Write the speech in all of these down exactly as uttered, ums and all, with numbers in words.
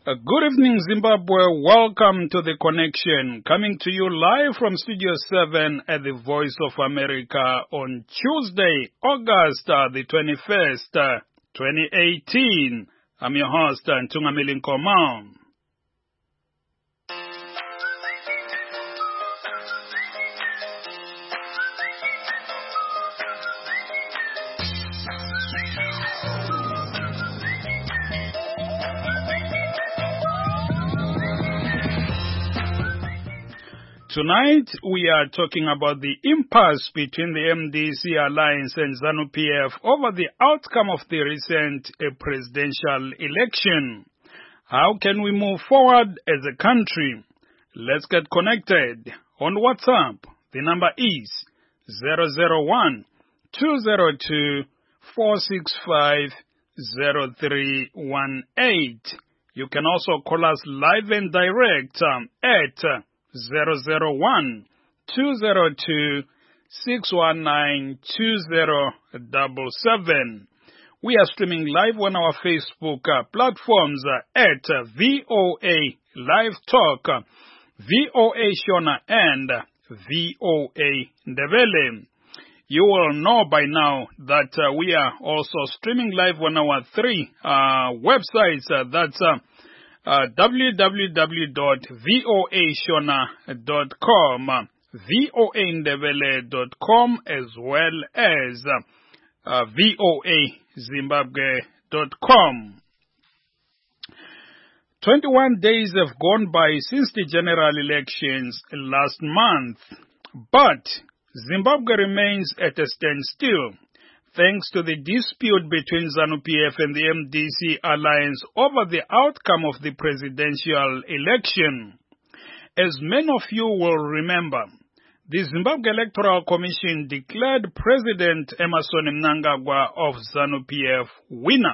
Uh, Good evening, Zimbabwe. Welcome to The Connection, coming to you live from Studio seven at the Voice of America on Tuesday, August uh, the twenty-first, uh, twenty eighteen. I'm your host, Ntungamili Nkomam. Tonight, we are talking about the impasse between the M D C Alliance and ZANU P F over the outcome of the recent uh, presidential election. How can we move forward as a country? Let's get connected. On WhatsApp, the number is zero zero one, two zero two, four six five, zero three one eight. You can also call us live and direct um, at uh, zero zero one, two zero two, six one nine, two zero seven seven. We are streaming live on our Facebook uh, platforms uh, at uh, V O A Live Talk, uh, V O A Shona, and uh, V O A Ndebele. You will know by now that uh, we are also streaming live on our three uh, websites. Uh, that's uh, Uh, w w w dot voashona dot com, uh, voandebele dot com, as well as uh, uh, voazimbabwe dot com. twenty-one days have gone by since the general elections last month, but Zimbabwe remains at a standstill, thanks to the dispute between ZANU P F and the M D C Alliance over the outcome of the presidential election. As many of you will remember, the Zimbabwe Electoral Commission declared President Emmerson Mnangagwa of ZANU P F winner.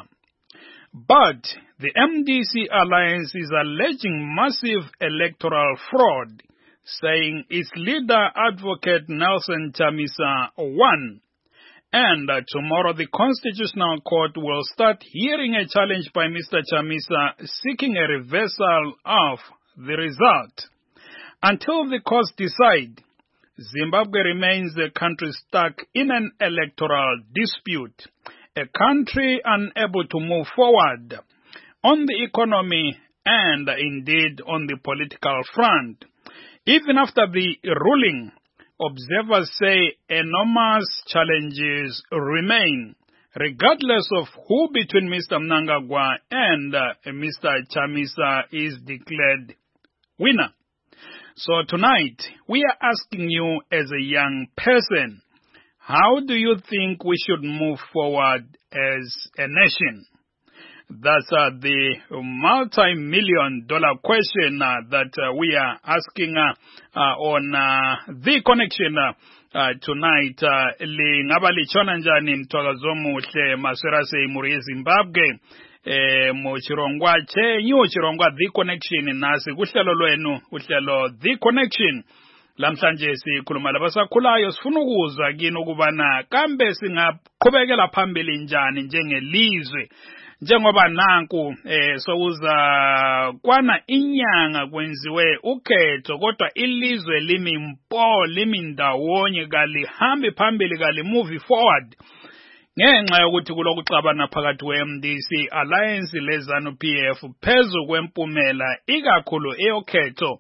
But the M D C Alliance is alleging massive electoral fraud, saying its leader, Advocate Nelson Chamisa, won. And uh, tomorrow the Constitutional Court will start hearing a challenge by Mister Chamisa seeking a reversal of the result. Until the courts decide, Zimbabwe remains a country stuck in an electoral dispute, a country unable to move forward on the economy and uh, indeed on the political front. Even after the ruling, observers say enormous challenges remain, regardless of who between Mister Mnangagwa and uh, Mister Chamisa is declared winner. So tonight, we are asking you as a young person, how do you think we should move forward as a nation? That's uh, the multi-million dollar question uh, that uh, we are asking uh, uh, on uh, The Connection uh, uh, tonight. Lingaba lichona njani mtwakazo muhle maswerase muri Zimbabwe eh muchirongwa chenyu chirongwa The Connection nasi kuhlelo lwenu uhlelo The Connection. Lamhlanje sikhuluma labasakhulayo sifuna ukuzwa kini ukubana kambe singaqhubekela phambili njani njengelizwe. Njengoba nanku eh sokuza kwana inyanga kwenziwe ukhetho kodwa ilizwe limi mpo limi ndawonye kalihambi phambili kali move forward ngenxa yokuthi kulokuxabana phakathi kwe-M D C Alliance le-ZANU P F phezu kwempumela ikakhulu eyokhetho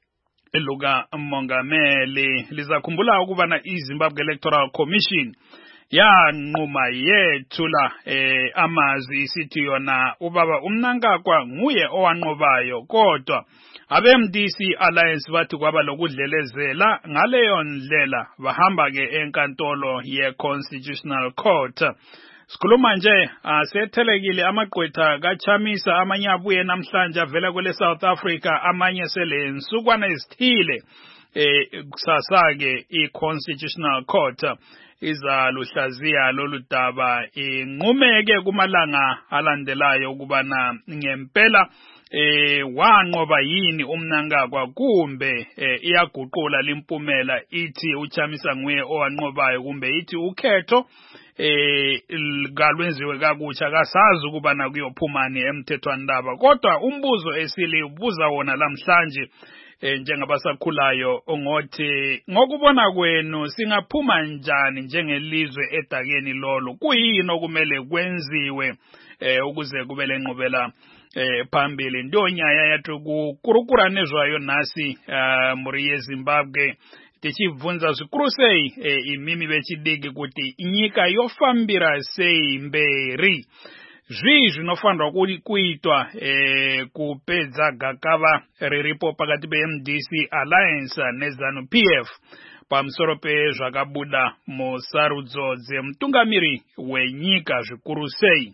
eluka mongameli. Lizakhumbula ukubana iZimbabwe Electoral Commission yanquma yethula eh amazwi isithi yona ubaba uMnangagwa nguye owanqobayo, kodwa abe-M D C Alliance bathi kwaba lokudlelezela, ngaleyo ndlela bahamba ke enkantolo ye-Constitutional Court. Sikhuluma nje asethelekile amagqwetha kaChamisa, amanye abuye namhlanje avela kwele South Africa, amanye sele nsukwana ezithile eh kusasa ke i-Constitutional Court. izaluhlaziya lolu daba inqumeke kumalanga alandelayo ukubana ngempela eh wanqoba yini uMnangagwa kumbe eh, iyaguqula limpumela ithi uChamisa nguye owanqobayo kumbe ithi ukhetho eh galwenziwe kakutsha kasazi ukubana kuyophumani emthethwandaba kodwa umbuzo esili ubuza wona namhlanje eh, njengabasakhulayo ngothi ngokubona kwenu singaphuma njani njengelizwe edakeni lolo kuyini okumele kwenziwe eh, ukuze kube lenqobela eh phambili ndonyaya yathu kukurukura nezwayo nasi uh, muri yeZimbabwe tichibvunza zvikuru sei eh, imimi vechidiki kuti nyika yofambira sei mberi zvii zvinofanirwa kuitwa eh, kupedza gakava riripo pakati pe-M D C Alliance neZANU P F pamusoro pezvakabuda musarudzo dzemutungamiri wenyika zvikuru sei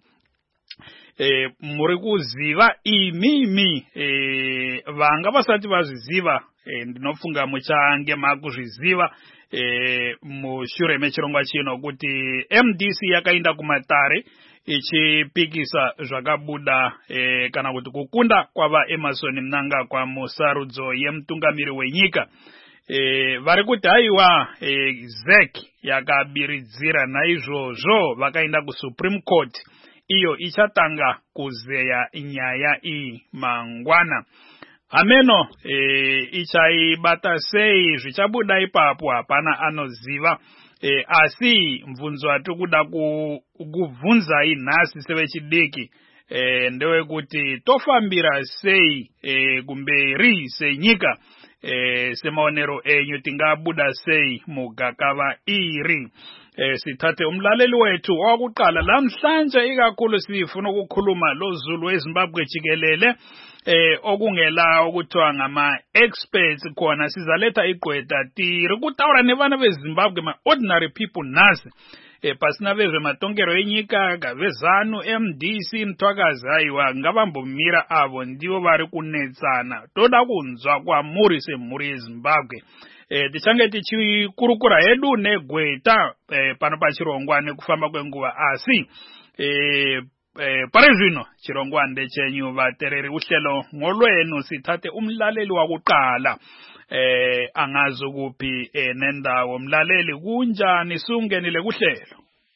Eh, muri kuziva imimi eh, vanga vasati vazviziva eh, ndinofunga muchange makuzviziva eh, mushure mechirongwa chino kuti M D C yakaenda kumatare ichipikisa zvakabuda eh, kana kuti kukunda kwava Emmerson Mnangagwa musarudzo yemutungamiri wenyika eh, vari kuti haiwa eh, Z E C yakabiridzira naizvozvo vakaenda kuSupreme Court iyo ichatanga kuzeya nyaya iyi mangwana ameno e, ichaibata sei zvichabuda ipapo hapana anoziva e, asi mvunzo watu kuda kuvunza inhasi sevechidiki e, ndewekuti tofambira sei e, kumberi senyika e, semaonero enyu tingabuda sei mugakava iri Eh, sithathe umlaleli wethu wakuqala lamhlanje ikakhulu sifuna ukukhuluma loZulu weZimbabwe jikelele eh okungela ukuthiwa ngama experts khona sizaletha igqwetha tiri kutaura nevana veZimbabwe ma ordinary people nasi eh pasina vezve matongero enyika gavezanu M D C mthwakazi haiwa ngavambomira avo ndivo vari kunetsana toda kunzwa kwamuri semhuri yeZimbabwe eh tichange tichikurukura hedu negweta eh, pano pachirongwa nekufamba kwenguva asi eh, eh, pari zvino chirongwa ndechenyu vatereri uhlelo ngolwenu sithathe umlaleli wakuqala eh angazi kuphi eh, nendawo umlaleli kunjani sungenile kuhlelo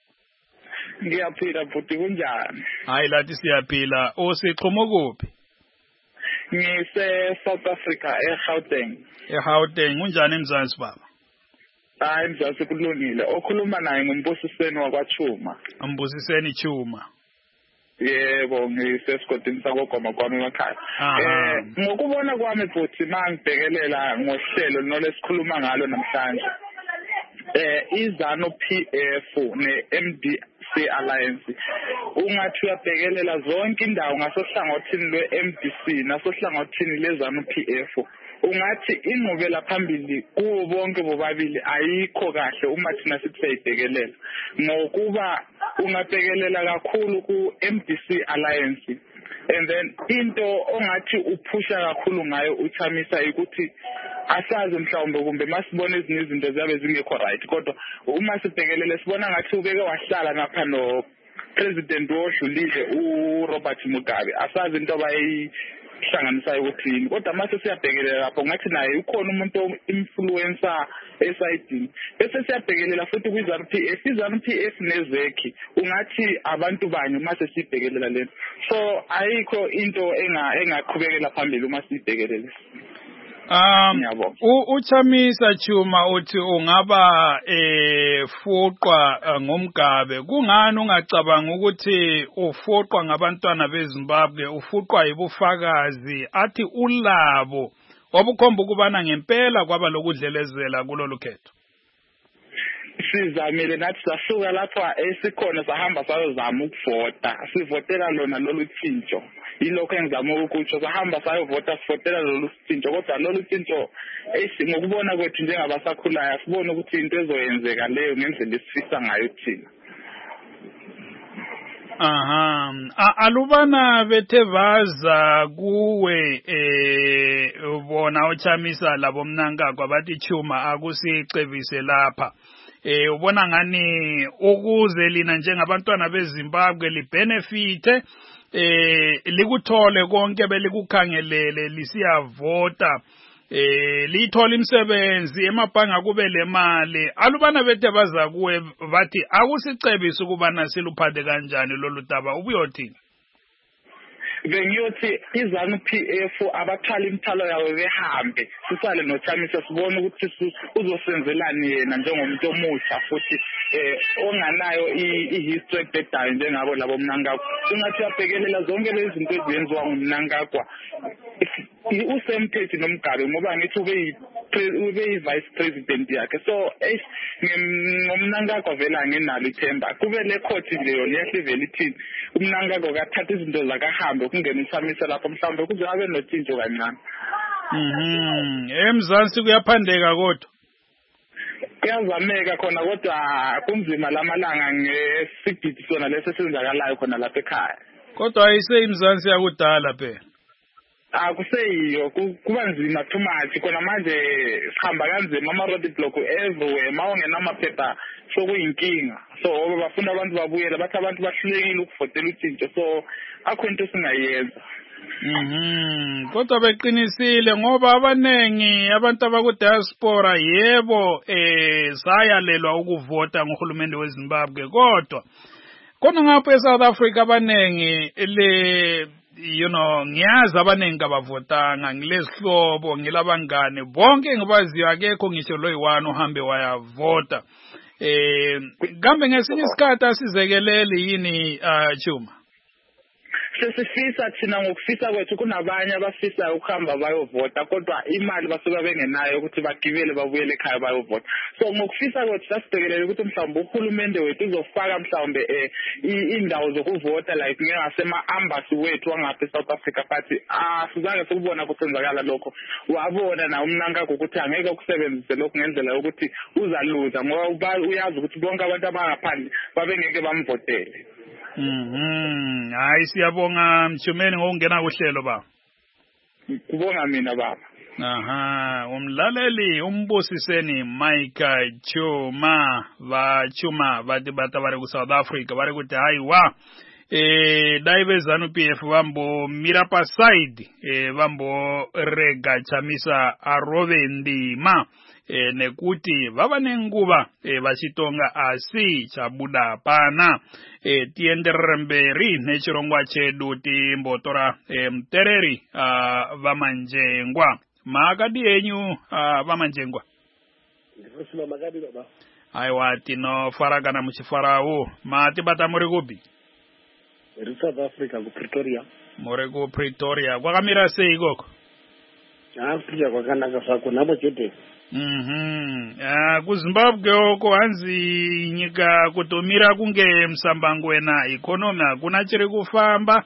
Ngiyaphila futhi kunjani hayi lathi siyaphila osixhumo kuphi ngise South Africa eGauteng eGauteng unjani emzansi baba hayi mzansi kulungile okhuluma naye ngumbusiseni wakwaChuma umbusiseni Chuma yebo ngisesigodini sakogoma kwami emakhaya eh ngokubona kwami futhi mangibhekelela ngohlelo nolesikhuluma ngalo namhlanje eh iZANU P F ne-M D C Alliance ungathi uyabhekelela zonke indawo ngasohlangothini lwe-M D C nasohlangothini leZANU P F ungathi inqubela phambili kubo bonke bobabili ayikho kahle uma thina sithi sayibhekelela ngokuba ungabhekelela kakhulu ku-M D C Alliance and then into ongathi uphusha kakhulu ngayo uChamisa ukuthi asazi mhlawumbe kumbe masibone ezinye izinto zabe zingekho right kodwa uma sibhekelele sibona ngathi ubeke wahlala ngapha no president odlulile uRobert Mugabe asazi into abayihlanganisayo ukuthini kodwa mase siyabhekelela lapho ngathi naye ukhona umuntu influencer esayidini bese siyabhekelela futhi kwiZANU P F iZANU P F nezeki ungathi abantu banye mase sibhekelela lento so ayikho into enga engaqhubekela phambili uma sibhekelele. Um uChamisa Chuma uthi ungaba eh fuqwa ngomgabe kungani ungacabanga ukuthi ufuqwa ngabantwana beZimbabwe ufuqwa ibufakazi athi ulabo obukhomba ukubana ngempela kwaba lokudlelezela kulolu khetho sizamile nathi sasuka lapha esikhona sahamba sayozama ukuvota sivotela lona lolu thintsho ilokho engizama ukutsho sahamba sayovota sivotela lolu thintsho kodwa lolu thintsho ngokubona kwethu njengabasakhulayo sibona ukuthi into ezoyenzeka leyo ngendlela esifisa ngayo thina. Aha alubana bethe vaza kuwe eh bona uChamisa labo Mnangagwa bathi Chuma akusicebise lapha eh ubona ngani ukuze lina njengabantwana beZimbabwe libenefite eh likuthole konke belikukhangelele lisiyavota eh lithola imisebenzi emabhanga kube le mali alubana bethe baza kuwe bathi akusicebisa ukubana siluphathe kanjani lolu daba ubuyothini bengiyothi izanu P F abathwala imithalo yawo behambe sisale noThamisa sibone ukuthi uzosenzelani yena njengomuntu omusha futhi eh onganayo ihistory edayo njengabo labo Mnangagwa ungathi uyabhekelela zonke lezi zinto ezenziwa nguMnangagwa usemthethi noMgabe ngoba ngithi ube ube vice president yakhe so ngomNangagwa vela ngenalo ithemba kube le court leyo lehle vele ithi uMnangagwa kathatha izinto zakahambe kungena uThamisa lapho mhlawumbe kuze abe nothinto kancane mhm emzansi kuyaphandeka kodwa kuyazameka khona kodwa kunzima lamalanga ngesigidi sona lesesenzakalayo khona lapha ekhaya kodwa ayiseyimzansi yakudala phela akuseyiyo kuba nzima too much khona manje sihamba kanzima ama road block everywhere mawongena amaphepha sokuyinkinga so bafuna abantu babuyela bathi abantu bahlulekile ukuvotela utshintsho so akho into singayenza mhm kodwa beqinisile ngoba abanengi abantu abaku diaspora yebo eh sayalelwa ukuvota ngohulumende weZimbabwe kodwa kona ngapha eSouth Africa abanengi le you know ngiyazi abanengi abavotanga ngilesihlobo ngilabangane bonke ngibaziyo akekho ngisho loyiwani uhambe wayavota eh kambe ngesinye isikhathi asizekelele yini Chuma sesifisa thina ngokufisa kwethu kunabanye abafisa ukuhamba bayovota kodwa imali basuka bengenayo ukuthi bagibele babuyele ekhaya bayovota so ngokufisa kwethu sasibhekelele ukuthi mhlawumbe uhulumende wethu uzofaka mhlawumbe eh indawo zokuvota like ngasema embassy wethu wangapha eSouth Africa but ah sizange sikubona kuthenzakala lokho wabona na uMnangagwa ukuthi angeke ukusebenzise lokho ngendlela yokuthi uzaluza ngoba uyazi ukuthi bonke abantu abangaphandle babengeke bamvotele mhm hayi siyabonga Mchumeni ngokungena kuhlelo baba kubonga mina baba aha umlaleli umbusiseni Mike Chuma va Chuma bathi batabare ku South Africa bari kuthi hayi wa eh daibe ZANU P F bambo mirapa side eh bambo rega chamisa arobe ndima eh nekuti baba nenguba eh bachitonga asi chabuda pana eh tienderemberi nechirongwa chedu timbotora eh mtereri uh, vamanjengwa makadi enyu uh, vamanjengwa ndifuna makadi baba aiwa tino faragana muchifarawo mati bata muri kupi South Africa ku Pretoria muri ku Pretoria kwakamira sei koko ah kuja kwakanaka sako nabo chete mhm ah ku Zimbabwe oko hanzi nyika kutomira kunge msambango wena economy akuna chiri kufamba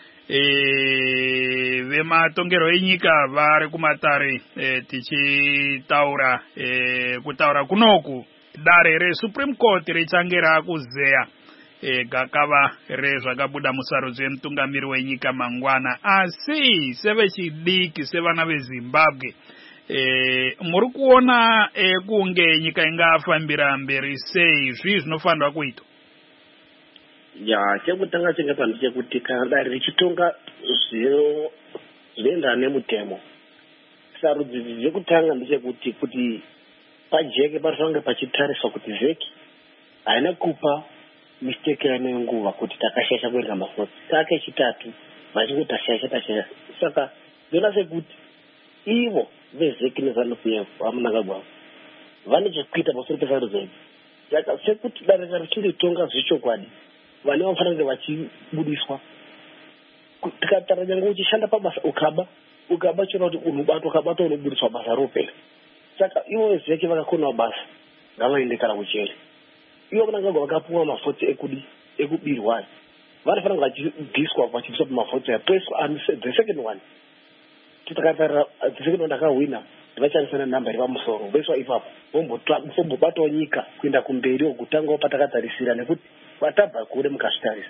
eh vematongero enyika vari kumatare eh tichitaura eh kutaura kunoku dare re Supreme Court richangera kuzeya e gakava rezvakabuda musarudzo yemutungamiri wenyika mangwana asi sevechidiki sevana veZimbabwe e muri kuona e kunge nyika ingafambira mberi sei zvii zvinofanirwa kuitwa ya chekutanga chingafana chekuti kana dare richitonga zviro zvinoendana nemutemo sarudzo dzekutanga ndechekuti kuti pajeke panofanira pachitariswa kuti vheki haina kupa mistake yana nguva kuti takashasha kuenda mafoti saka chitatu vachingoti tashasha tashasha saka ndona sekuti ivo vezeki nezanu P F vaMnangagwa vane chekuita pamusoro pesarudzo idzi saka sekuti dare richingotonga zvechokwadi vane vanofanira kunge vachibudiswa tikataura nyange uchishanda pabasa ukaba ukaba chona kuti unobatwa ukabata unobudiswa basa ropera saka ivo vezeki vakakonawo basa ngavaende kana kuchele ivo Mnangagwa vakapuwa mafoti ekudi ekubirwa vanofanira vachidiswa vachibiswa pamafoti apoiswa the second one titakatara the second one akawina vachasiyana namba iri pamusoro voiswa ipapo vombobatawo nyika kuenda kumberi okutangawo patakatarisira nekuti vatabva kure mukazvitarisa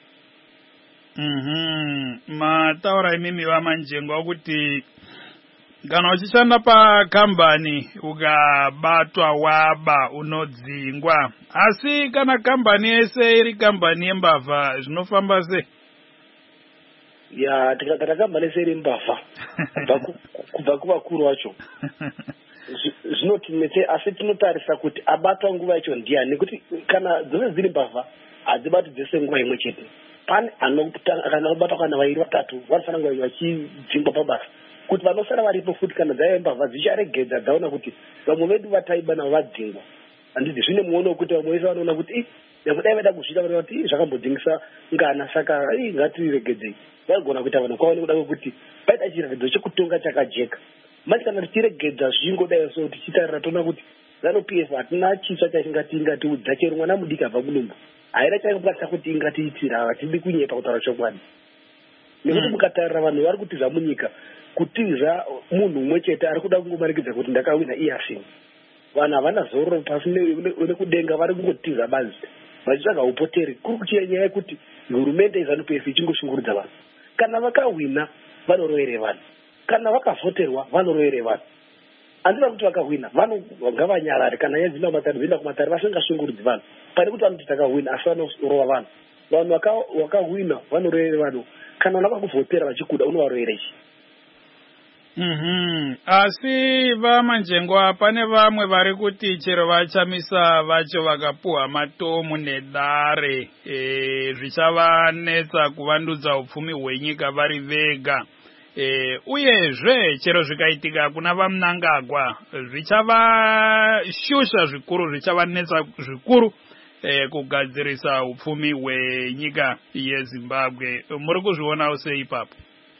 mhm mataura imimi vamanjengwa kuti Kana uchishanda pa company ukabatwa waba unodzingwa. Asi kana company ese iri company yembavha zvinofamba sei? Ya tikagara company ese iri mbavha. Kubva kuvakuru vacho. Zvinotinetse asi tinotarisa kuti abatwa nguva yacho ndiani nekuti kana dzose dziri mbavha hadzibati dzese nguva imwe chete. Pane anotanga kana kubatwa kana vairi vatatu vanofanira kunge vachidzingwa pabasa. Kuti vanosara varipo futi kana dzaive mbavha dzicharegedza dzaona kuti vamwe vedu vataiba navo vadzingwa. Handiti zvine muono wekuti vamwe vese vanoona kuti nyangwe dai vaida kuzvita vanoona kuti zvakambodzingisa ngana saka ngatiregedzei. Vaigona kuita vanhu kwavo nekuda kwekuti paita chiratidzo chekutonga chakajeka. Mati kana tichiregedza zvingodai so tichitarira toona kuti zano P F hatina chitsva chasingati ingatiudza chero mwana mudiki abva kudumbu. Haina chaingoplatsa kuti ingatiitira hatidi kunyepa kutaura chokwadi. Nekuti mukatarira vanhu vari kutiza munyika kutiza munhu umwe chete ari kuda kungomanikidza kuti ndakawina iye asini. Vanhu havana zororo pasi nekudenga vari kungotiza bazi vachitsvaga upoteri kuri kuchinyaya yekuti hurumende yezanu P F ichingoshungurudza vanhu. Kana vakawina vanorovere vanhu, kana vakavhoterwa vanorovere vanhu. Handina kuti vakawina vanhu ngavanyarare kana yezvinda kumatare zvinda kumatare vasingashungurudzi vanhu pane kuti vanoti takawina asi vanorova vanhu. Vanhu vakawina vanorovere vanhu kana vakakuvhotera vachikuda unovaroverechi. Mhm. Asi vamanjengwa pane vamwe vari kuti chero vachamisa vacho vakapuhwa matomu nedare e, zvichavanetsa kuvandudza upfumi hwenyika vari vega. E, uyezve chero zvikaitika kuna vaMnangagwa zvichavashusha zvikuru zvichavanetsa zvikuru e, kugadzirisa upfumi hwenyika yeZimbabwe. Muri kuzvionawo sei ipapo?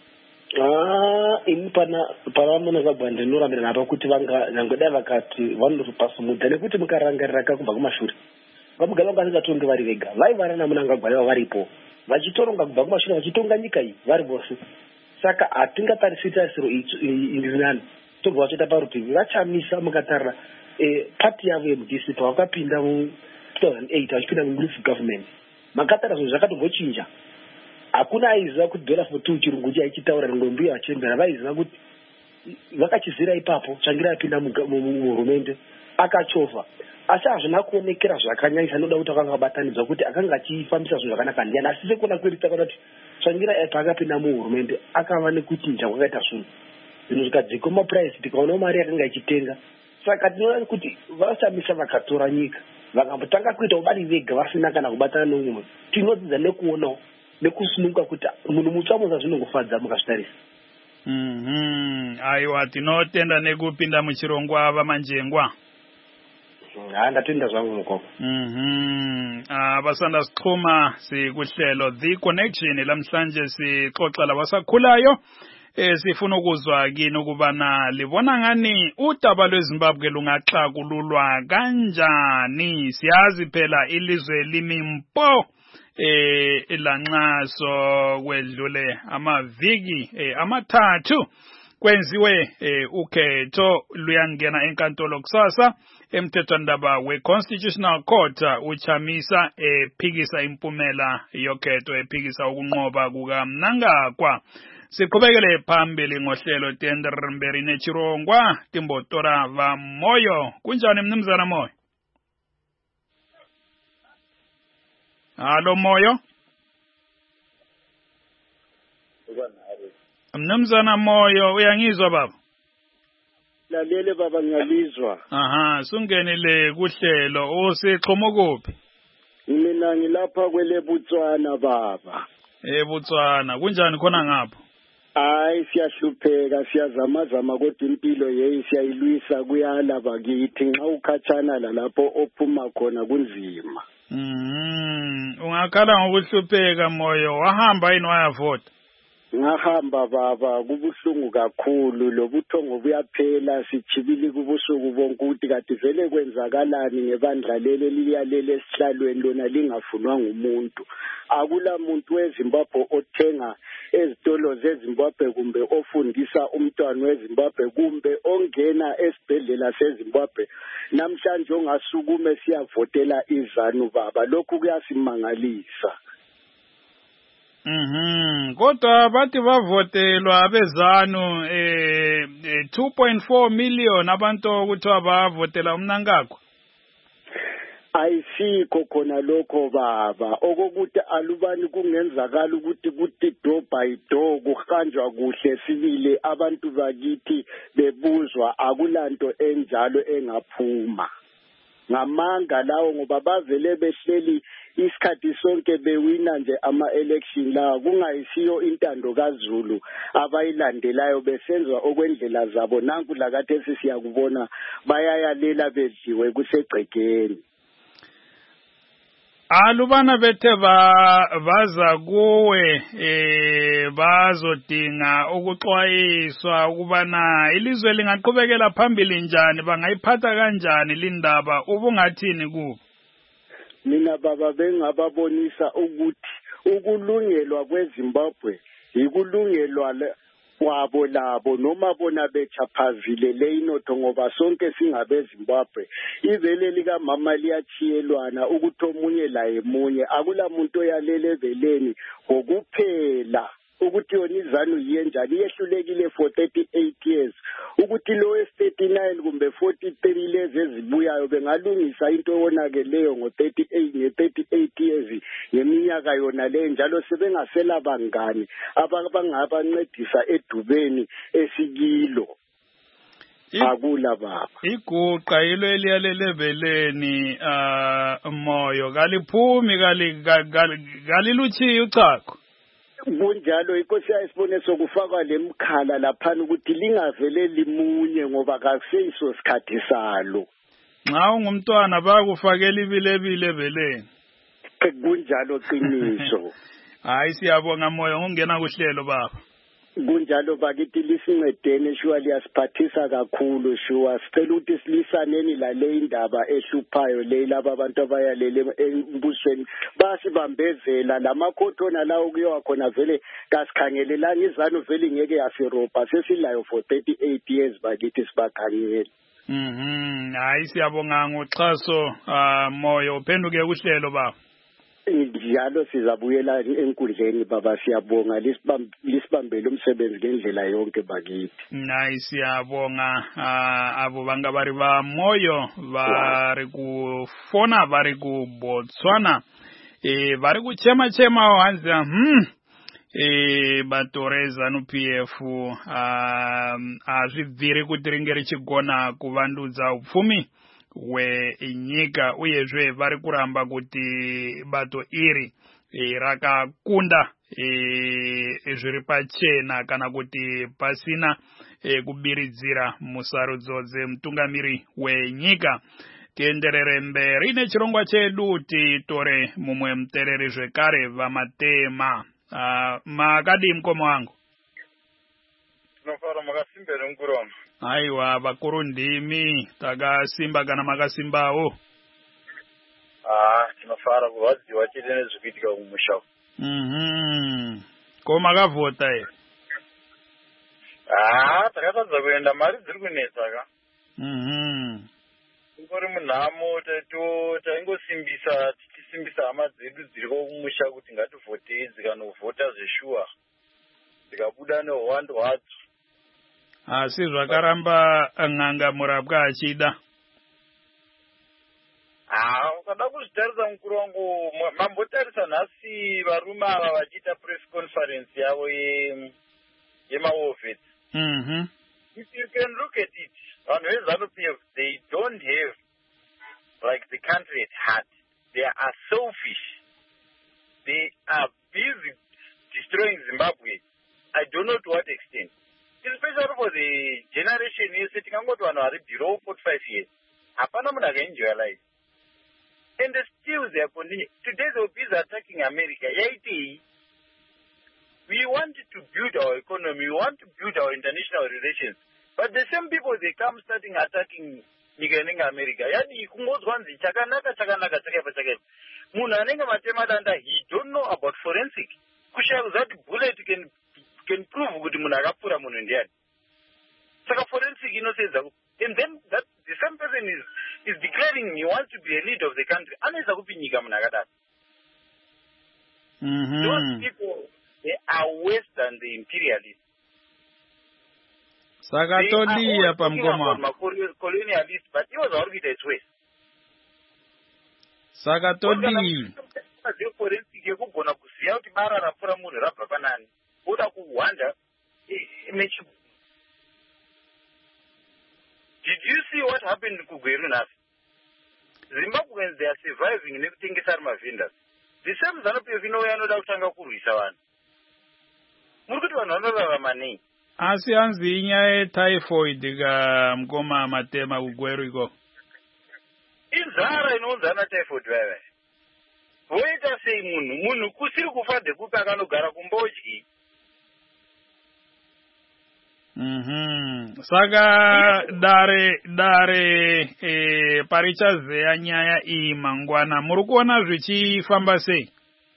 Ah, ini pana pavamona vabva ndinorambira napo kuti vanga nyangodai vakati vanopasumudza nekuti mukarangarira kakubva kumashure vamugara vanga vasingatongi vari vega vaivara naMnangagwa vaiva varipo vachitoronga kubva kumashure vachitonga nyika iyi vari vose. Saka hatingatarisi tarisiro iri nani tobva vachoita parutivi vachamisa mukatarira pati yavo yeMu D C pavakapinda mu two thousand eight vachipinda muroof government makatarira zvinhu zvakatombochinja. Hakuna aiziva kuti dollar for two chirungu chaichitaura ngombi vachembera vaiziva kuti vakachizira ipapo tsvangira yapinda muhurumende akachova asi hazvina kuonekera zvakanyanyisa noda kuti akanga abatanidzwa kuti akanga achifambisa zvinhu zvakanaka ndiani asi sekuona kweri takaona kuti tsvangira paakapinda muhurumende akava nekuchinja kwakaita zvinhu zvinhu zvikadzika mapuraisi tikaonawo mari yakanga ichitenga. Saka tinoona kuti vachamisa vakatora nyika vakambotanga kuita vari vega vasina kana kubatana neumwe tinodzidza nekuonawo nekusununguka kuti munhu mutsva muza zvinongofadza mukazvitarisa. Mhm. Aiwa tinotenda nekupinda muchirongwa vamanjengwa. Ha ndatenda zvangu mukoko. Mhm. Ah basanda sixhuma sikuhlelo The Connection lamhlanje sixoxa labasakhulayo eh sifuna ukuzwa kini ukubana libona ngani udaba lweZimbabwe lungaxakululwa kanjani. Siyazi phela ilizwe limimpo eh ilanxaso kwedlule amaviki eh amathathu kwenziwe eh ukhetho luyangena enkantolo kusasa emthethwandaba we-Constitutional Court uchamisa ephikisa impumela yokhetho ephikisa ukunqoba kukaMnangagwa. Siqhubekele phambili ngohlelo tendermberi nechirongwa timbotora va Moyo. Kunjani mnumzana Moyo? Halo Moyo? Mnumzana Moyo uyangizwa baba? Lalele baba ngiyalizwa. Aha, sungenile kuhlelo usixhuma kuphi? Mina ngilapha kwele Botswana baba. Eh Botswana, kunjani khona ngapho? Hayi siyahlupheka siyazama zama kodwa impilo yeyi siyayilwisa kuyala bakithi nxa ukhatshana la lapho ophuma khona kunzima. Mhm. Ungakhala ngokuhlupheka Moyo, wahamba yini wayavota? Ngahamba baba kubuhlungu kakhulu lobuthongo buyaphela sijibili kubusuku bonke ukuthi kade vele kwenzakalani ngebandla lele liyalele esihlalweni lona lingafunwa ngumuntu. Akula muntu weZimbabwe othenga ezitolo zeZimbabwe kumbe ofundisa umntwana weZimbabwe kumbe ongena esibhedlela seZimbabwe namhlanje ongasukume siyavotela izanu baba lokhu kuyasimangalisa. Mhm. Kodwa bathi bavotelwa abezanu eh two point four million abantu ukuthi bavotela umnankakho. Ayisikho khona lokho baba okokuthi alubani kungenzakala ukuthi kuthi door by door kuhanjwa kuhle sibile abantu bakithi bebuzwa akulanto enjalo engaphuma ngamanga lawo ngoba bavele behleli isikhathi sonke bewina nje ama election lawo kungayisiyo intando kaZulu abayilandelayo besenzwa okwendlela zabo nanku lakathe sisiyakubona bayayalela bedliwe kusegcekeni. Alubana bethe baza kuwe eh bazodinga ukuxwayiswa ukubana ilizwe lingaqhubekela phambili njani bangayiphatha kanjani lindaba ubungathini ku. Mina baba bengababonisa ukuthi ukulungelwa kweZimbabwe ikulungelwa kwabo labo noma bona bechaphazile leinotho ngoba sonke singabe Zimbabwe ivele lika mama liyachiyelwana ukuthi omunye la emunye akula muntu oyalele veleni ngokuphela ukuthi yona izanu yenjani yehlulekile for thirty-eight years ukuthi lo we thirty-nine kumbe forty-three lezi ezibuyayo bengalungisa into eyonakeleyo ngo thirty-eight nge thirty-eight years ngeminyaka yona le njalo sebengasela bangani abangabancedisa edubeni esikilo akula baba iguqa yilo eliyalele veleni ah moyo kaliphumi kali kaliluthi uchago kunjalo inkosi yayisibone sokufakwa lemkhala lapha ukuthi lingavele limunye ngoba kakuseyiso sikhathi salo nxa ungumntwana bakufakela ibilebile veleni kunjalo qiniso hayi siyabonga moyo ungena kuhlelo baba kunjalo bakithi lisincedene shuwa liyasiphathisa kakhulu shuwa sicela ukuthi silisaneni la le indaba ehluphayo le laba abantu abayalele embusweni basibambezela lamakhothona lawo kuyowa khona vele kasikhangelelanga izanu vele ngeke yaseropa sesilayo for thirty-eight years bakithi sibakhangela. Mhm hayi siyabonga ngoxhaso moyo uphenduke kuhlelo baba njalo sizabuyela enkundleni baba siyabonga lisibambele umsebenzi ngendlela yonke bakithi. Nayi siyabonga abo banga bari ba moyo bari kufona bari ku Botswana eh bari kuchema chema wanza hm eh batoreza no P F um azvibviri kuti ringeri chigona kuvandudza upfumi we inyika uyezve vari kuramba kuti bato iri e, rakakunda e, zviri pachena kana kuti pasina e, kubiridzira musarudzo dzemutungamiri wenyika. Tienderere mberi nechirongwa chedu titore mumwe mutereri zvekare vamatema. Uh, makadi mkomo wangu tinofara makasimbere mukuru wangu. Aiwa vakuru ndimi takasimba kana makasimbawo. Ah tinofara kuvadziwa chete nezvikuitika kumusha. Mhm ko makavhota here? Ah takatadza kuenda mari dziri kunetsa ka. Mhm ingori munhamo taito taingosimbisa tichisimbisa hama dzedu dziri kumusha kuti ngativhotei dzikanovhota zveshuwa dzikabuda nehwando hwadzo. Asi zvakaramba n'anga murapwa achida. Ah ukada kuzvitarisa mukuru wangu mambotarisa nhasi varume ava vachiita press conference yavo yemawofeti. Mhm If you can look at it, on ZANU P F, they don't have, like, the country at heart. They are selfish. They are busy destroying Zimbabwe. I don't know to what extent. Especially for the generation here, sitting on what one are below forty-five years. Hapana muna enjoy life. And still they are continuing. Today they will be attacking America. We want to build our economy. We want to build our international relations. But the same people, they come starting attacking Nigeria America. Yani, kumozwanzi, chakanaka, chakanaka, chakepa, chakepa. Munanenga matemadanda, he don't know about forensic. Kusha that bullet can can prove kuti munakapura munhu ndiani. Saka forensic inosenza. And then that the same person is is declaring he wants to be a leader of the country. Anaweza kupi nyika munakadaro. Mhm Those people they are worse than the imperialists. Sakatoliya pamkoma. Colonialists, but it was already its way. Sakatoliya. Yekugona kuziva kuti bara rapfuura munhu rabva panani oda kuhwanda mechi. Did you see what happened to Gweru Nafi? Zimbabweans, they are surviving nekutengesa ari mavendors. The same ZANU-P F inouya anoda kutanga kurwisa vanhu. Muri kuti vanhu vanorarama nei? Asi hanzi inyaya yetyphoid kamukoma Matema kuGweru iko. Inzara inounzana typhoid vava. Voita sei munhu munhu kusiri kufa dhekupi akanogara kumbodyi. Mhm. Saka dare dare eh parichazeya nyaya iyi mangwana muri kuona zvichifamba sei?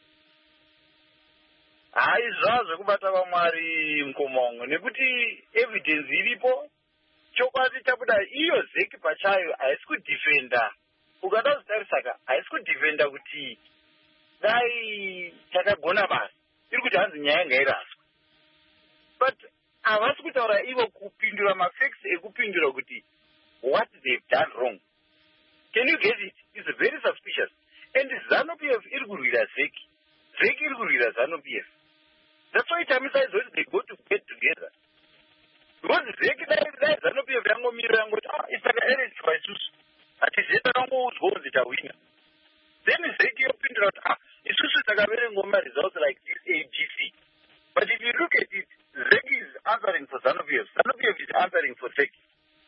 Hai zvazvo kubata vaMwari Mkomongo nekuti evidence iripo chokwadi tabuda iyo zeki pachayo haisi kudefenda. Ukada kutarisaka haisi kudefenda kuti dai takagona basi iri kuti hanzi nyaya ngairaswa. But havasi kutaura ivo kupindura mafacts ekupindura kuti what they've done wrong. Can you get it? It's very suspicious. And ZANU-P F iri kurwira zeki. Zeki iri kurwira ZANU-P F. That's why Chamisa is they go to get together. Because zeki dai ZANU-P F yangomira yangoti ah isakaerechwa isusu. Atizeta kangozvonzita wina. Then zeki yopindura kuti ah isusu takavere ngoma results like this A G C. But if you look at it, Zeki is answering for ZANU-P F. ZANU-P F is answering for Zeki.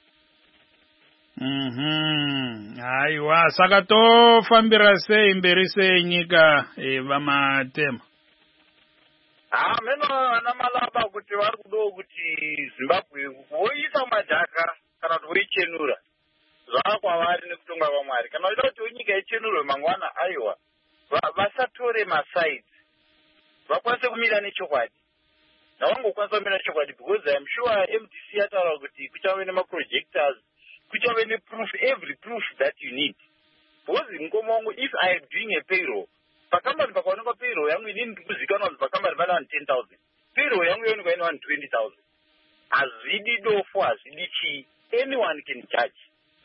Mhm. Aiwa, saka tofambira sei mberi sei nyika vaMatema. Ah, meno ana malaba kuti vari kudo kuti Zimbabwe voisa madhaka kana kuti voichenura. Zvakwavari nekutonga vaMwari. Kana uchida kuti nyika ichenurwe mangwana aiwa. Vasatore masides. Vakwanise kumira nechokwadi. Nawangokwanisa kumira nechokwadi because I am sure M D C yataura kuti kuchave nemaprojectors, kuchave neproof, every proof that you need. Because Mkomongo, if I am doing a payroll, pakambari pakaonekwa payroll yangu inini ndikuzikanwa kuti pakambari vana vanhu ten thousand. Payroll yangu yoonekwa ine vanhu twenty thousand. Hazvidi dofo, hazvidi chii. Anyone can judge.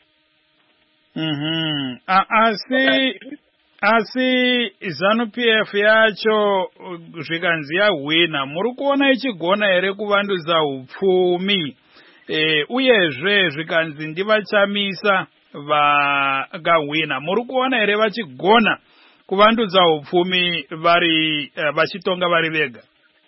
Mhm. Asi asi ZANU-P F yacho zvikanzi yahwina muri kuona ichigona here kuvandudza upfumi e, uyezve zvikanzi ndivachamisa vakahwina muri kuona here vachigona kuvandudza upfumi vari uh, vachitonga vari vega?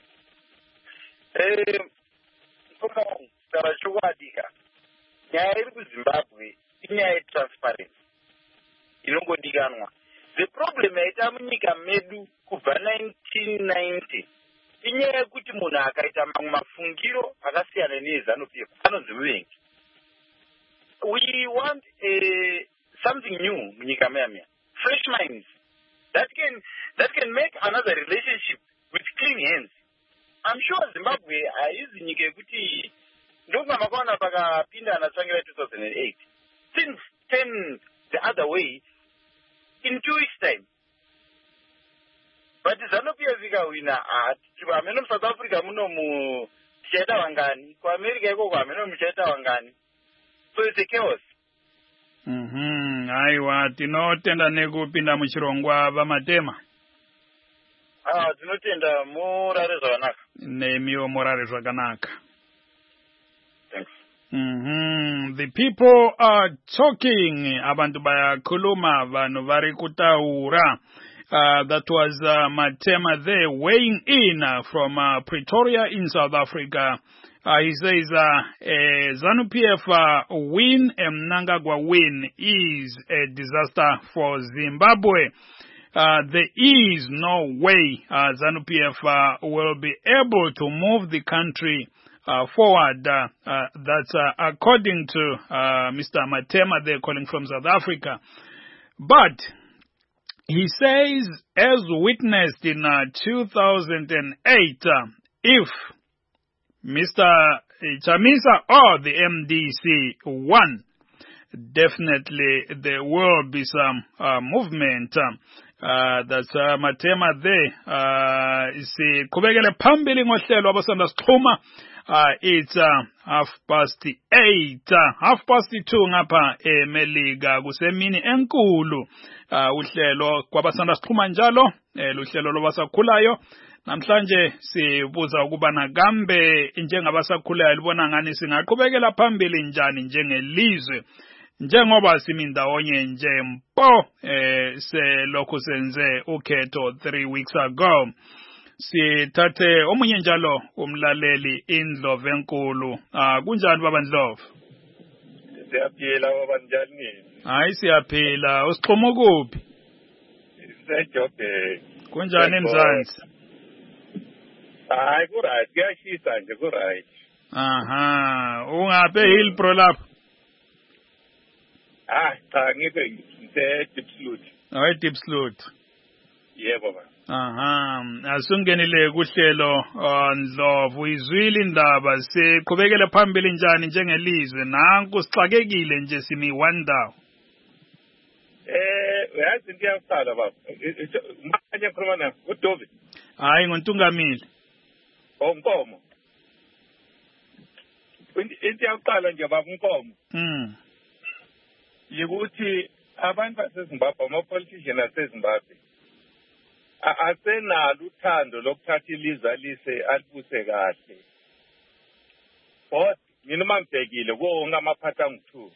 Eh, kama kutaura chokwadika nyaya iri kuZimbabwe inyaya yetransparency inongodikanwa. The problem yaita munyika medu kubva nineteen ninety inyaya yekuti munhu akaita mamwe mafungiro akasiyana neZANU-P F anonzi muvengi. We want a, something new munyika meya, fresh minds that can that can make another relationship with clean hands. I'm sure Zimbabwe haizi nyika yekuti ndonga makaona pakapinda anatsangira two thousand eight. Things turn the other way in two weeks' time. But ZANU-P F ikawina ameno South Africa muno mu tichaita wangani, kuAmerica ikoko ameno muchaita wangani. So it's a chaos. Mhm. Aiwa, tinotenda nekupinda muchirongwa vaMatema. Ah, tinotenda murare zvakanaka. Nemiwo murare zvakanaka. Thanks. Mm-hmm. The people are talking. Abantu bayakhuluma vanhu vari kutaura. Uh, that was uh, Matema there weighing in uh, from uh, Pretoria in South Africa. Uh, he says uh, uh, ZANU-P F uh, win, a Mnangagwa win is a disaster for Zimbabwe. Uh, there is no way uh, ZANU-P F uh, will be able to move the country Uh, forward. Uh, uh, that's uh, according to uh, Mister Matema, they're calling from South Africa. But he says, as witnessed in uh, two thousand eight, uh, if Mister Chamisa or the M D C won, definitely there will be some uh, movement. Uh, that's uh, Matema there. Uh, siqhubekele phambili ngohlelo abasanda sixhuma. Uh, it's uh, half past eight, uh, half past two ngapha eMelika kusemini enkulu. Uh, uhlelo kwabasanda sixhuma njalo, eh, uhlelo lobasakhulayo. Namhlanje sibuza ukubana kambe njengabasakhulayo libona ngani singaqhubekela phambili njani njengelizwe. Njengoba simindawonye nje mpo eh, selokhu senze ukhetho three weeks ago. Sithathe omunye njalo umlaleli Indlovu enkulu. Ah kunjani baba Ndlovu? Siyaphila baba njani? Hayi siyaphila. Usixhuma kuphi? Sejobe. Kunjani eMzansi? Hayi ku right, kuyashisa nje ku right. Aha, ungaphe Hillbrow lapha? Ah, cha ngibe ngise Diepsloot. Hayi Diepsloot. Yebo baba. Aha, asungenile kuhlelo Ndlovu izwile indaba siqhubekele phambili njani njengelizwe nanku sixakekile nje simi one down. Eh, uyazi into yaqala baba. Manje ngikhuluma nawe uDovi. Hayi ngoNtungamile. Onkomo. Into yaqala nje baba unkomo. Mm. Yikuthi abantu baseZimbabwe ama politicians aseZimbabwe asenalo uthando lokuthatha ilizwe lise alibuse kahle. But mina mangibhekile konke amaphatha angu-two.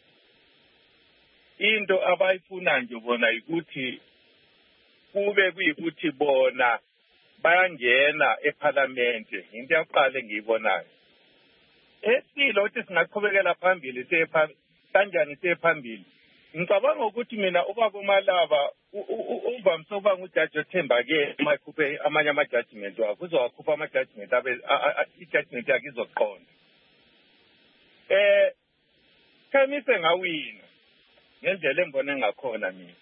Into abayifuna nje bona ukuthi kube kuyikuthi bona bayangena eParliament. Into yaqala engiyibonayo. Esilo ukuthi singaqhubekela phambili sephambili kanjani sephambili. Ngicabanga ukuthi mina ubaba uMalava uvamso uba nguJudge othemba ke mayikhuphe amanye ama judgment wakhe uzowakhupha ama judgment abe i judgment yakhe izoqonda. Eh Chamise ngawina ngendlela engibona engakhona mina.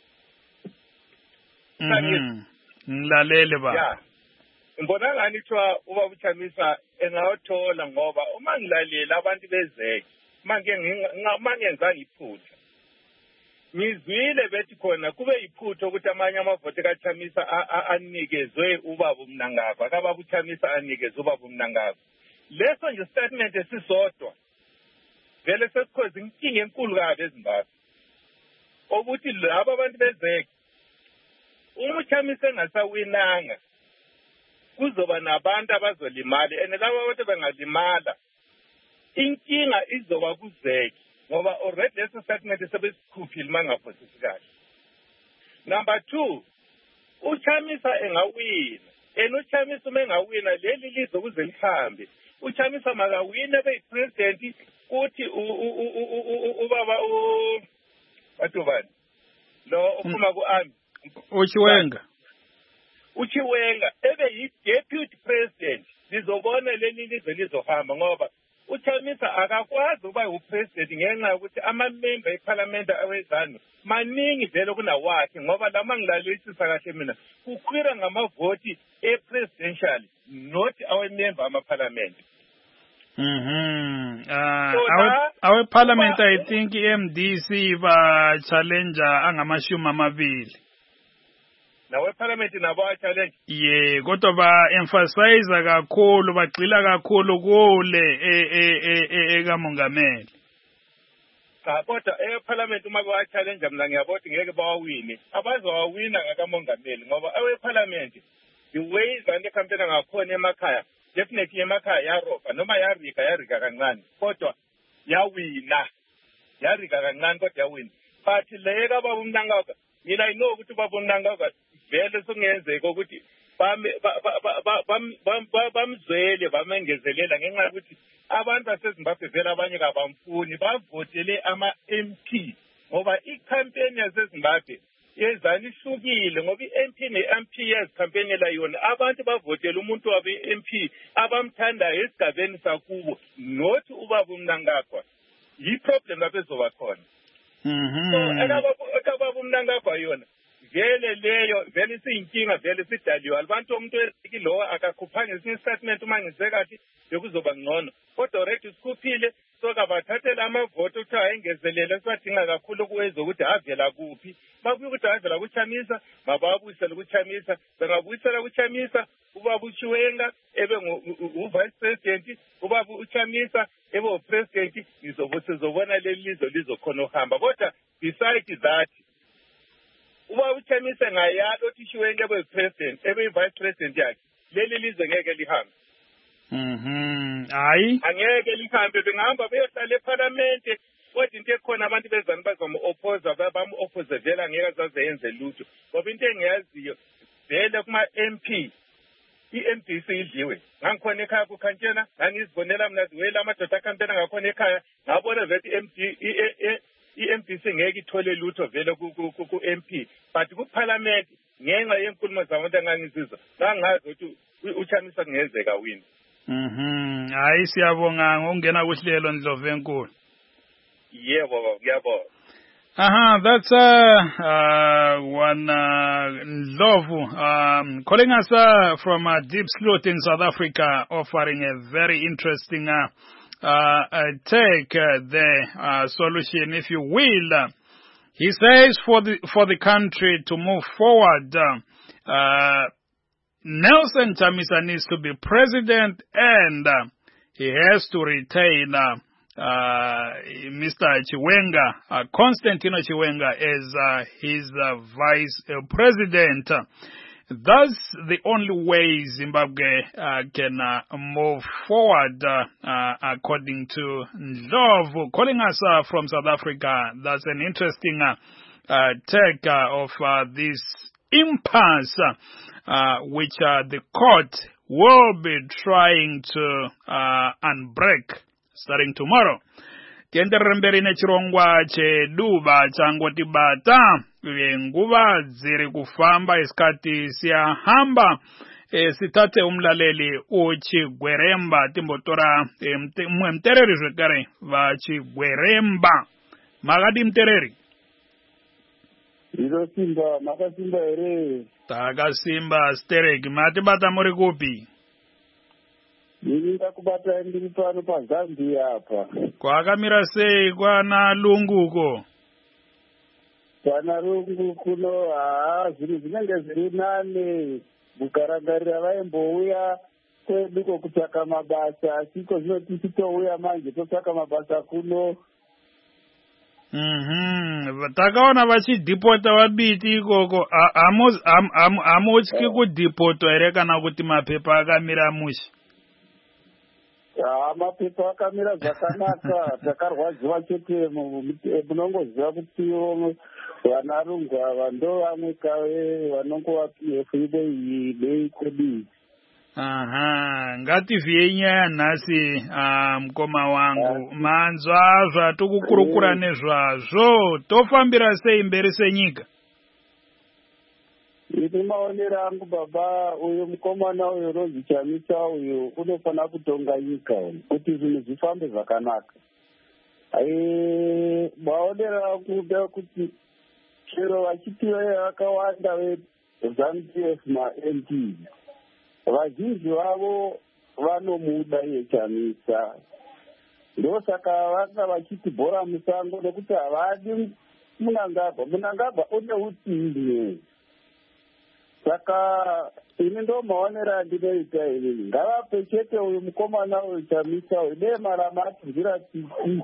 Mhm. Ngilalele ba. Yeah. Ngibona ngani kuthiwa ubaba uChamisa engawuthola ngoba uma ngilalela abantu bezeke manje ngingenza iphutha. Ngizwile bethi khona kube iphutho ukuthi amanye amavote kaChamisa anikezwe ubaba uMnangagwa akaba uChamisa anikezwe ubaba uMnangagwa. Leso nje statement esisodwa vele sesikhoze inkinga enkulu kabi eZimbabwe. Ukuthi laba abantu bezeke uma uChamisa engasawinanga kuzoba nabantu abazolimala ene laba abantu bengalimala inkinga izoba kuzeke ngoba already leso statement sebesikhuphile mangaphosisi kahle. Number two, uChamisa engawina ene uChamisa uma engawina leli lizo kuze lihambe. uChamisa makawina be president kuthi ubaba u Batubani lo uphuma kuArmy uChiwenga uChiwenga ebe yi deputy president lizobona leli lizo lizohamba ngoba uChamisa akakwazi ukuba upresident ngenxa ukuthi ama-member eParliament awezanu maningi vele kunawakhe ngoba lama ngilalelisisa kahle mina kukhwira ngamavoti e-presidential not awe-member ama-parliament. Mhm. Uh, awe parliament I think M D C ba challenger angamashumi amabili. Nawe parliament nabo a challenge. Yeah, kodwa ba emphasize kakhulu bagxila kakhulu kule e ekamongameli. Cha kodwa e parliament uma kwa challenge mina ngiyabona ngeke bawawine. Abazowawina ngakamongameli ngoba awe parliament the way zane campaign ngakhona emakhaya definitely emakhaya yaroba noma yarika yarika kancane kodwa yawina yarika kancane kodwa yawina. But leka baba uMnangagwa mina I know ukuthi baba uMnangagwa vele sokungenzeka ukuthi bamzwele bamengezelela ngenxa yokuthi abantu baseZimbabwe vele abanye kabamfuni bavotele ama-M P ngoba i-campaign yaseZimbabwe yezani ihlukile ngoba i-M P ne-M P yazikhampenela yona abantu bavotele umuntu wabe i-M P abamthandayo esigabeni sakubo not ubaba uMnangagwa yi-problem lapho ezoba khona. Mhm. So ekababa uMnangagwa yona vele leyo vele siyinkinga vele sidaliwe abantu umuntu esikilo akakhuphanga isinye statement uma ngizwe kahle bekuzoba ngcono kodwa already sikhuphile soka bathathela amavoto ukuthi ayengezelele sibathinga kakhulu kuweza ukuthi avela kuphi babuye ukuthi avela kuChamisa mababuyisele kuChamisa bengabuyisela kuChamisa ubaba uChiwenga ebe ngu-vice president ubaba uChamisa ebe upresident izobona leli lizwe lizokhona uhamba kodwa beside that ubaba uChamisa ngayalo ukuthi Chiwenga ebe president ebe vice president yakhe leli lizwe ngeke lihambe. Mhm. Hayi. Angeke lihambe bengihamba beyohlala eParliament kodwa into ekhona abantu bezana bazomu-oppose bamu-oppose vele angeke azaze yenze lutho ngoba into engiyaziyo vele kuma-M P i-M D C idliwe ngangikhona ekhaya kukhantshena ngangizibonela mina ziwela amadoda akhampena ngakhona ekhaya ngabona vele i-M D C ngeke ithole lutho vele ku-M P but ku-Parliament ngenxa yenkulumo zabantu engangizizwa ngangazi ukuthi uChamisa kungezeka wini. Mhm. Hayi siyabonga ngokungena kuhlelo Ndlovu. Yebo yebo. Aha, that's uh, uh one uh, Ndlovu um calling us uh, from uh, Diepsloot in South Africa, offering a very interesting uh, uh, uh take uh, the uh, solution, if you will. He says for the for the country to move forward, uh, uh Nelson Chamisa needs to be president and uh, he has to retain uh, uh, Mister Chiwenga, uh, Constantino Chiwenga, as uh, his uh, vice uh, president. That's the only way Zimbabwe uh, can uh, move forward, uh, uh, according to Ndlovu, calling us uh, from South Africa. That's an interesting uh, uh, take uh, of uh, this impasse uh, which uh, the court will be trying to uh, unbreak starting tomorrow. Tienderere mberi nechirongwa cheduba changoti bata nguva dziri kufamba isikati siyahamba e, sitate umlaleli uchigweremba timbotora e, mwe mtereri zvekare vachigweremba. Makadi mtereri? Iro simba, makasimba ere. Takasimba stereki, mati bata muri kupi? Nirinda kubata ndiri pano paZambia apa. Kwakamira sei kwana lunguko? Kwana lungu kuno haa zvinhu zvinenge zviri nane kugaragarira vaimbouya kwedu kokutsvaka mabasa asiko zvino tichitouya manje totsvaka mabasa kuno. Mhm. Takaona vachidhipota vabiti ikoko. Hamutyi kudhipotwa ere kana kuti mapepa akamira mushe? Ah, mapepa akamira zvakanaka. Takarwadziwa chete munongoziva kuti vanarungu ava ndo vamwe kave vanongova P F idei dei kwedu. Aha, ngativhiye nyaya nhasi mukoma wangu. Manzwa zvatokukurukura nezvazvo, tofambira sei mberi senyika? Ini maonero angu baba, uyu mukomana uyu Rose Chamisa uyu unofana kutonga nyika kuti zvinhu zvifambe zvakanaka. Ai maonero angu ndekuti chero vachipiwa vakawanda veZANU-P F ma-M P vazhinji vavo vanomuda iye Chamisa. Ndosaka vanga vachiti bhora musango nekuti havadi Mnangagwa. Mnangagwa une utsinye. Saka ini ndo maonero andinoita inini. Ngavape chete uyu mukomana uyu Chamisa uyu dema ramatinzira titi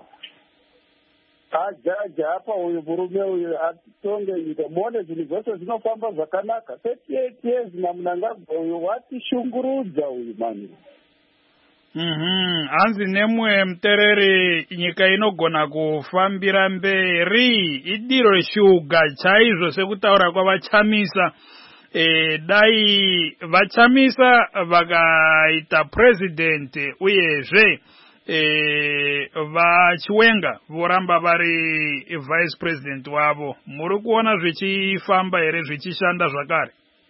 ajaja apa uyu murume uyu atonge nyika muone zvinhu zvose zvinofamba zvakanaka. thirty-eight years naMnangagwa uyu watishungurudza uyu mani. Mhm. Hanzi nemwe mtereri nyika inogona kufambira mberi idiro shuga chaizvo sekutaura kwavachamisa. E, dai vachamisa vakaita president uyezve e, vachiwenga voramba vari vice president wavo, muri kuona zvichifamba here zvichishanda zvakare?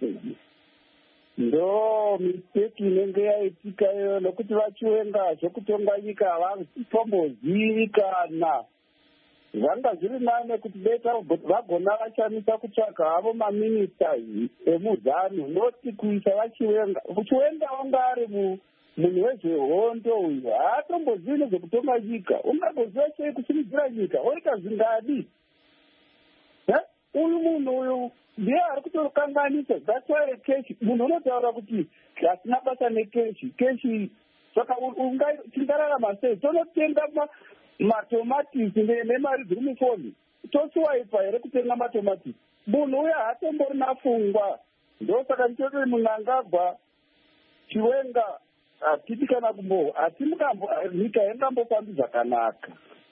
Ndo mistake inenge yaitika iyo nokuti vachiwenga zvekutonga nyika havatombozivikana. Zvanga zviri nane kuti beta vagona vachamisa kutsvaga havo maministers emuzanu noti kuisa vachiwenga. Vachiwenga vanga ari munhu wese hondo uyu haatombozvine zvekutonga nyika ungamboziva sei kusimudzira nyika oita zvingadi uyu munhu uyu ndiye ari kutokanganisa that's why keshi munhu unotaura kuti hasina basa nekeshi keshi saka tingararama sei tonotenga matomatisi nemari dziri mufoni tosiwaipa here kutenga matomatisi munhu uyo haatomborina pfungwa ndosaka nditoti Mnangagwa Chiwenga hatiti kana kumbo hatimukambo nyika ingambofambi zvakanaka.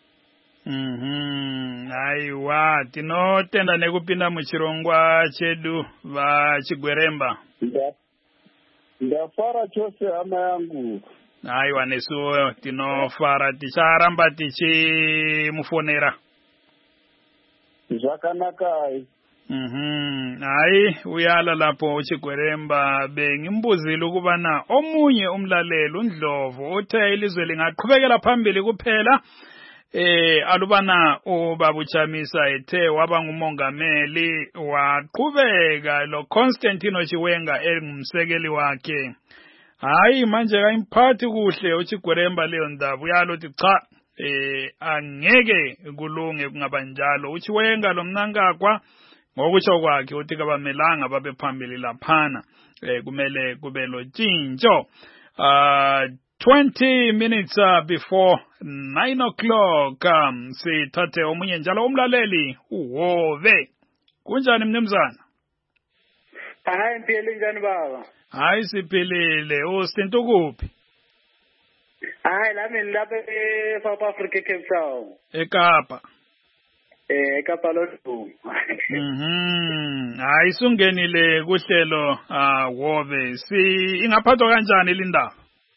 Mhm aiwa tinotenda nekupinda muchirongwa chedu vachigweremba. Ndafara chose hama yangu. Aiwa nesuwo tinofara ticharamba tichimufonera. Zvakanaka. Mhm hayi uyala lapho uchigweremba bengimbuzile ukubana omunye umlaleli uNdlovu uthe ilizwe lingaqhubekela phambili kuphela eh alubana ubabuchamisa ethe waba ngumongameli waqhubeka lo Constantino Chiwenga engumsekeli wakhe. Hayi manje kayimphathi kuhle uchigweremba leyo ndaba uyalothi cha eh angeke kulunge kungabanjalo uChiwenga lo Mnangagwa ngokusho kwakhe uthi kabamelanga babe phambili laphana eh kumele kube lo tshintsho uh twenty minutes uh, before nine o'clock um, sithathe omunye njalo umlaleli uHove kunjani mnumzana? Hayi impilo njani baba? Hayi siphilile usinto kuphi? Hayi lami lapha e South Africa Cape Town eKapa. Eh eKapa lo. Mhm hayi sungenile kuhlelo ah Hove si ingaphathwa kanjani lindaba?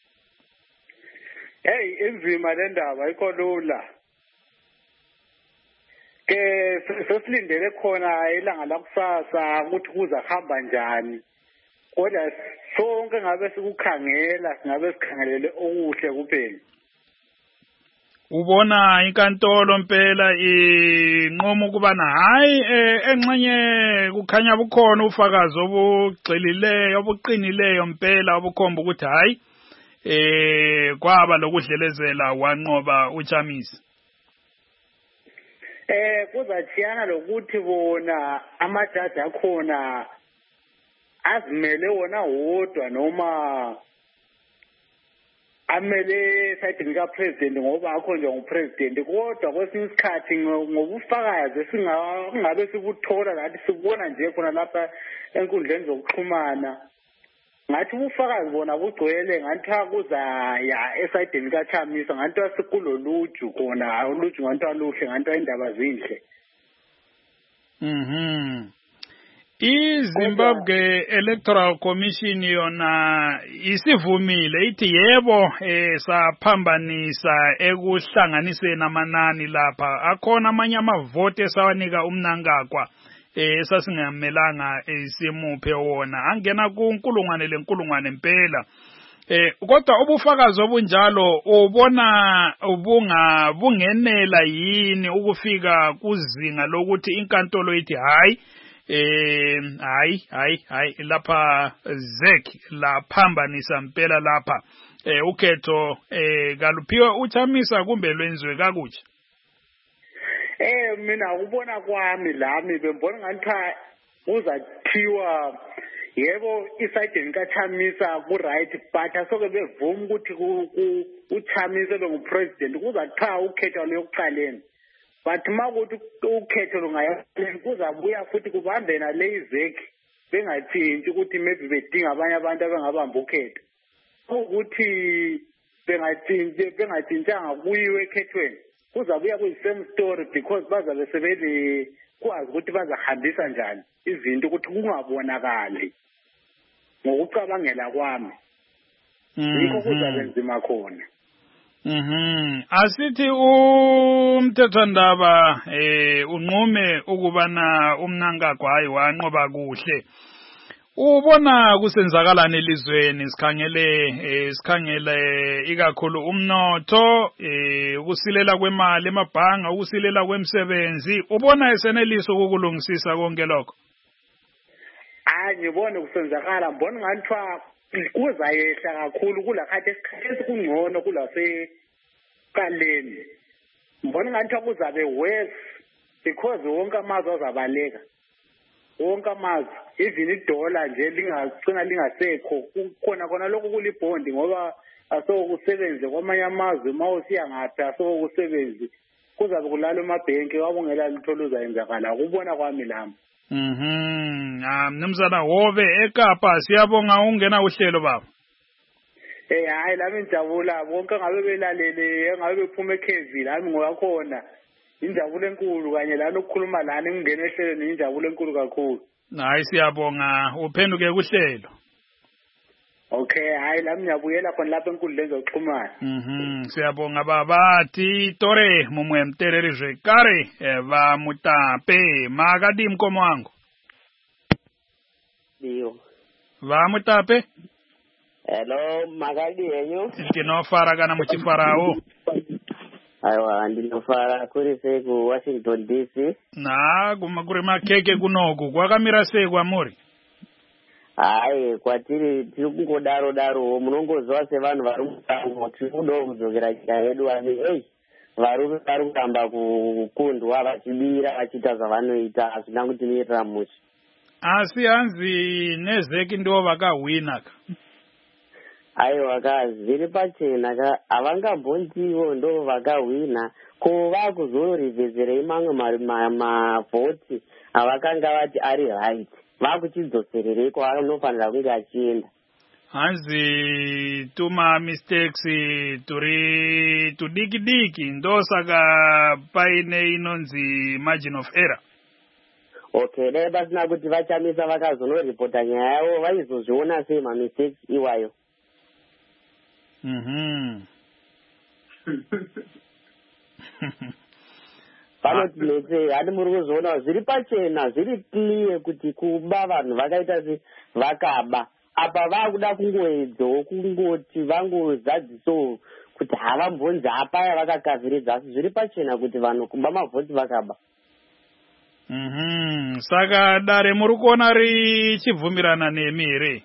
Hey inzima le ndaba ayikho lula ke sesilindele khona ilanga lakusasa ukuthi kuza hamba njani kodwa sonke ngabe sikukhangela singabe sikhangelele okuhle kuphela. Ubona inkantolo impela inqoma ukubana hayi enxenye kukhanya bukhona ufakazi obugxilileyo obuqinileyo impela obukhomba ukuthi hayi eh kwaba lokudlelezela wanqoba uChamisa. Eh kuzathiyana lokuthi bona amajaji akhona azimele wona wodwa noma amele sayidini ka president ngoba akho nje ngupresident kodwa kwesinye isikhathi ngobufakazi singabe sikuthola lathi sibona nje khona lapha enkundleni zokuxhumana ngathi ubufakazi bona bugcwele ngathi akuza ya esayidini ka Chamisa ngathi asikuloluju khona uluju ngathi aluhle ngathi indaba zinhle. Mhm iZimbabwe Electoral Commission yona isivumile ithi yebo eh saphambanisa ekuhlanganiseni amanani lapha akhona amanye amavote esawanika uMnangagwa eh sasingamelanga isimuphe wona angena kunkulungwane lenkulungwane impela eh kodwa ubufakazi obunjalo ubona ubunga bungenela yini ukufika kuzinga lokuthi inkantolo ithi hayi eh hayi hayi hayi lapha zek la phambanisa impela lapha eh ukhetho eh kaluphiwe uChamisa kumbe lwenziwe kakuthi? Eh mina ubona kwami lami bembona ngathi uzathiwa yebo isayidini kaChamisa ku right but asoke bevuma ukuthi uChamisa lo ngupresident kuzathiwa ukhetho lokuqaleni but makuthi ukhetho lungayaqala kuzabuya futhi kubambe na lezeki bengathinti ukuthi maybe bedinga abanye abantu abangabamba ukhetho ukuthi bengathinti bengathintanga kuyiwe ekhethweni kuzabuya kuyi-same story because bazabe sebele kwazi ukuthi bazahambisa njani izinto ukuthi kungabonakali ngokucabangela kwami yikho kuzabe nzima khona. Mhm asithi umthethwandaba eh unqume ukubana uMnangagwa hayi wanqoba kuhle ubona kusenzakalana elizweni sikhangele sikhangele ikakhulu umnotho eh ukusilela kwemali emabhanga ukusilela kwemsebenzi ubona eseneliso ukukulungisisa konke lokho? Hayi ngibona kusenzakala mbona ngathi kuzayehla kakhulu kulakhathi esikhathi kungcono kulasekaleni. Mbona ngathi kuzabe worse because wonke amazwe azabaleka. Wonke amazwe even idola nje lingagcina lingasekho khona khona lokho kulibhondi ngoba asokusebenze kwamanye amazwe mawusiya ngaphi asokusebenze kuzabe kulala emabhenki wabongela litho luzayenzakala ukubona kwami lami. Mhm. Ah mnumzana Hobe eKapa siyabonga ungena uhlelo baba. Eh hayi lami ngijabula bonke ngabe belalele ngabe bephuma eKeville lami ngoyakhona. Injabulo enkulu kanye lana ukukhuluma lana ngingena ehlelweni injabulo enkulu kakhulu. Hayi siyabonga uphenduke kuhlelo. Okay hayi lami ngiyabuyela khona lapha enkundleni zokuxhumana. Mhm siyabonga baba ti tore mumwe mtereri jekare va mutape magadi mkomo wangu. Dio. Va mutape? Hello magadi yenyu. Kinofara kana muchifarao. Aiwa ndinofara kuri sei ku Washington D C. Na kumakuri makeke kunoku kwakamira sei kwamuri? Hayi kwatiri tiri kungodaro daro munongozwa sevanhu vari musango tiri kudawo kudzokera nyika yedu asi ei varume vari kutamba kukundwa vachibira vachiita zvavanoita hazvina kutimirira musha. Asi hanzi nezeki ndivo vakahwina ka. Aiwa ka zviri pachena ka havangabvonziwo ndo vakahwina ko vakuzorivhezerei mamwe mavhoti avakanga vati ari right vakuchidzosererei kwaanofanira kunge achienda. Hanzi tuma mistakes turi tudiki diki ndo saka paine inonzi margin of error. Okay dai pasina kuti vachamisa vakazonoripota nyaya yavo vaizozviona sei mamistakes iwayo. Mhm. Panoti netse hadi muri kuzviona zviri pachena zviri clear kuti kuba vanhu vakaita se vakaba apa vakuda kungoedzawo kungoti vangozadziso kuti havambonzi apaya vakakaviridza asi zviri pachena kuti vanhu kuba mavhoti vakaba. Mhm. Saka dare muri kuona richibvumirana nemi here?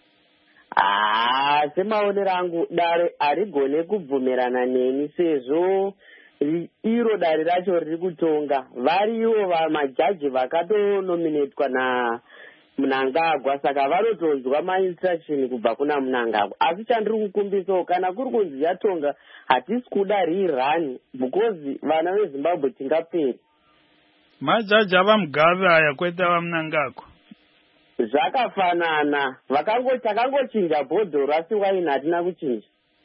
Ah, semaonero angu dare harigone kubvumirana neni sezvo iro dare racho riri kutonga variwo vamajaji vakatonominetwa na Mnangagwa saka vanotonzwa mainstruction kubva kuna Mnangagwa asi chandiri kukumbisawo kana kuri kunzi yatonga hatisi kuda rirani because vana veZimbabwe tingaperi. Majaji avamugavi aya kwete vaMnangagwa zvakafanana vakango takangochinja bhodhoro asi waini hatina kuchinja.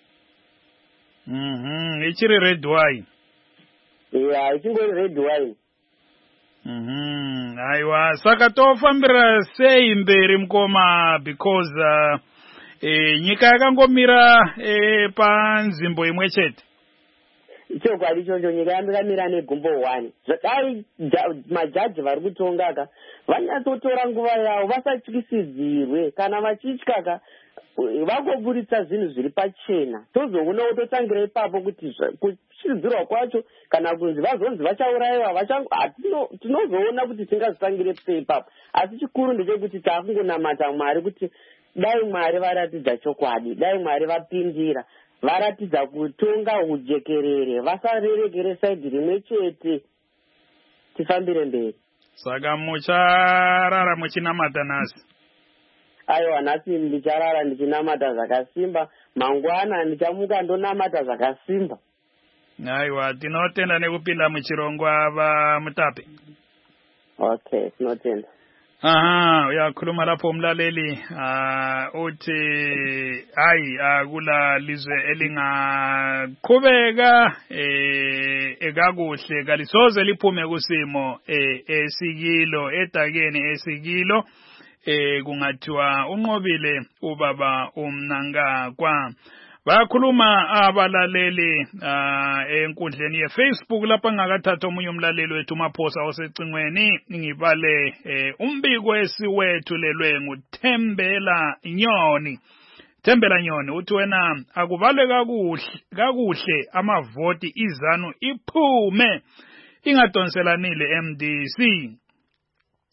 Mhm. Ichiri red wine. Yeah, ichingori red wine. Mhm. Aiwa saka tofambira sei mberi mukoma because uh, e, nyika yakangomira e, panzvimbo imwe chete. Chokwadi ichocho nyika yakamira negumbo one zvakare majaji vari kutongaka vanyatsotora nguva yavo vasatyisidzirwe kana vachityaka vagoburitsa zvinhu zviri pachena tozoonawo totangira ipapo kuti kuchidzirwa kwacho kana kunzi vazonzi vachaurayiwa tinozoona kuti tingazvitangire sei ipapo asi chikuru ndechekuti taakungonamata Mwari kuti dai Mwari varatidza chokwadi dai Mwari vapindira varatidza kutonga ujekerere vasarerekere saidhi rimwe chete tifambire mberi. Saka mucharara muchinamata nhasi? Aiwa nhasi ndicharara ndichinamata zvakasimba mangwana ndichamuka ndonamata zvakasimba. Aiwa tinotenda nekupinda muchirongwa vaMutape. Okay tinotenda. Aha uyakhuluma lapho umlaleli uh, uthi hayi akula lizwe elingaqhubeka eh ekakuhle kalisoze liphume kusimo eh esikilo edakeni esikilo eh kungathiwa unqobile ubaba uMnangagwa. Bakhuluma abalaleli uh, enkundleni yeFacebook lapha ngakathatha omunye umlaleli wethu Maphosa osecingweni ngibale eh, umbiko esiwethulelwe nguThembela Nyoni. Thembela Nyoni uthi wena akubale kakuhle kakuhle amavoti izanu iphume ingadonselanile M D C.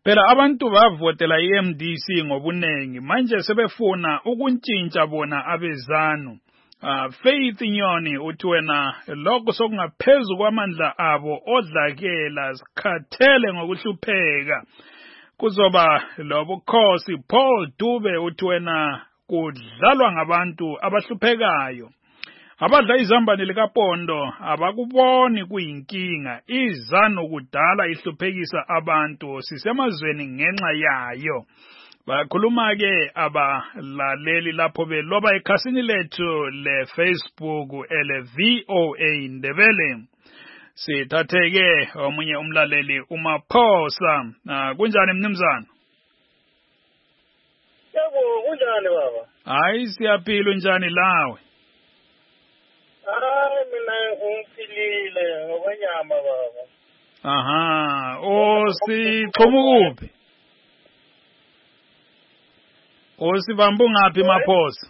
phela abantu bavotela i-M D C ngobunengi manje sebefuna ukuntshintsha bona abezanu. Uh, Faith Nyoni uthi wena lokho sokungaphezulu kwamandla abo odlakela sikhathele ngokuhlupheka kuzoba lobukhosi. Paul Dube uthi wena kudlalwa ngabantu abahluphekayo. Abadla izambane likaPondo abakuboni kuyinkinga. Izanu kudala ihluphekisa abantu sisemazweni ngenxa yayo. Bakhuluma ke abalaleli lapho beloba ekhasini lethu le Facebook ele V O A Ndebele. Sithatheke omunye umlaleli uMaphosa. Uh, kunjani mnumzana? Yebo, kunjani baba? Hayi siyaphila njani lawe? Hayi mina ngifilile ngokwenyama baba. Aha, osichoma kuphi? Osibamba ngaphi Maphosa?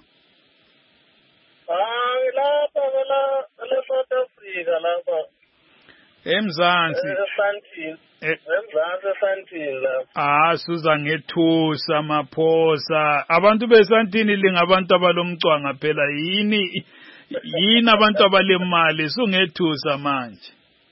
Ah, lapha la la South Africa lapha. eMzansi eSandton eMzansi eSandton lapha. Ah suza ngethusa Maphosa abantu beSandton lingabantu abalomcwanga phela yini yini abantu abalemali sungethusa manje.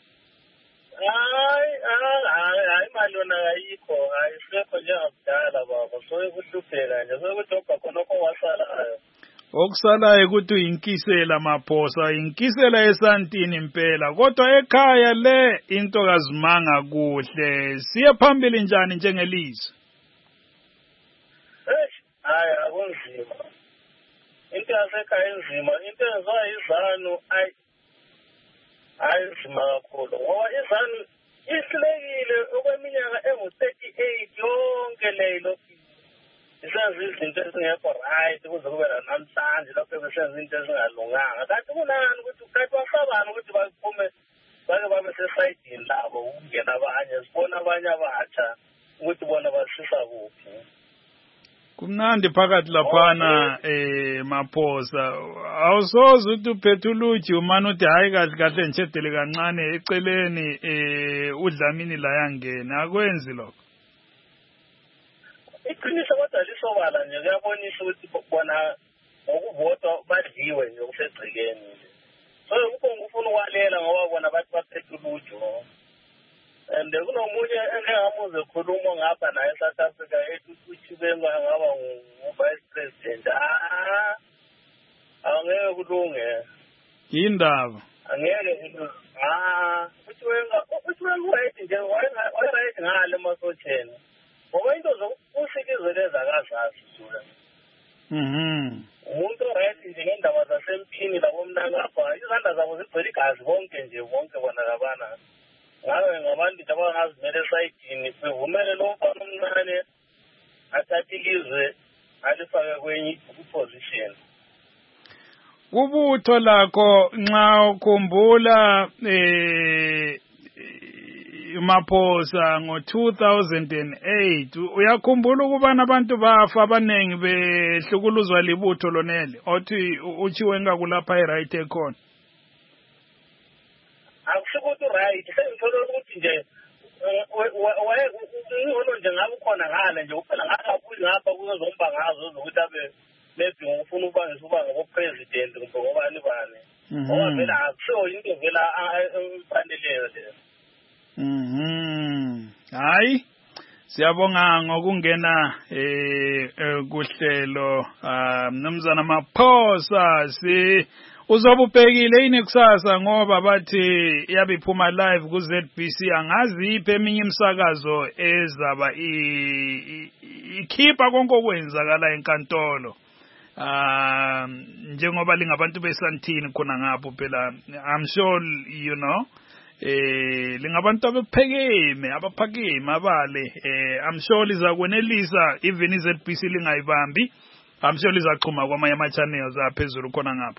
Hayi hayi hayi imali yona ayikho hayi sekho nje akudala baba so ekuhlupheka nje so kudobha khona okwasalayo. Okusalayo ukuthi uyinkisela Maphosa inkisela eSandton impela kodwa ekhaya le into kazimanga kuhle siye phambili njani njengelizwe. Eh hayi akunzima into yasekhaya enzima into enziwa izanu ayi ayizima kakhulu ngoba izanu isilekile okweminyaka engu-thirty-eight yonke leyo isenza izinto ezingekho right kuze kube namhlanje lapho besenza into ezingalunganga kanti kunani ukuthi kanti basabani ukuthi baphume bake babe sesayidini labo ukungena abanye sibona abanye abatsha ukuthi bona basisa kuphi. Kumnandi phakathi laphana eh Maphosa awusoze ukuthi uphethuluji umane uthi hayi kahle kahle nchedele kancane eceleni eh uDlamini la yangena akwenzi lokho. Iqiniso kodwa lisobala nje kuyabonisa ukuthi bona ngokuvota badliwe nje kusegcikeni nje so ukho ngifuna ukwalela ngoba bona bathi baphethuluji and kunomunye engamuze khuluma ngapha naye eSouth Africa ethi benga ngaba ngu-vice president ah angeke kulunge indaba angeke ah uthi wenga uthi wenga right nje why right ngale masotheni ngoba into zokusikizeleza kazazi zula mhm umuntu right nje ngendaba zasempini labo mna ngapha izandla zabo zigcwele igazi bonke nje bonke bona labana ngabe ngabantu abangazimele esayidini bevumele lo mfana omncane athathe ilizwe alifake kwenye position. Kubutho lakho nxa ukhumbula eh Maphosa ngo two thousand eight uyakhumbula ukubana abantu bafa abanengi behlukuluzwa libutho lonele othi uchiwenga kulapha iright ekhona. Akusukuthi right sengithola ukuthi nje waye ngcono nje ngabe ukhona ngale nje kuphela ngakabuyi ngapha kuzomba ngazo ukuthi abe maybe ngifuna ukuba ngisuba ngopresident kumbe ngobani bani ngoba vela akuso into vela emfaneleyo le. Mhm hayi siyabonga ngokungena eh kuhlelo mnumzana Maphosa si uzobubhekile ini kusasa ngoba bathi yabiphuma live ku Z B C angazi iphe eminye imsakazo ezaba ikhipha konke okwenzakala enkantolo um njengoba lingabantu beSandton khona ngapho phela I'm sure you know eh lingabantu abaphekeme abaphakeme abale eh I'm sure lizakwenelisa even i Z B C lingayibambi I'm sure lizaqhuma kwamanye ama channels aphezulu khona ngapho.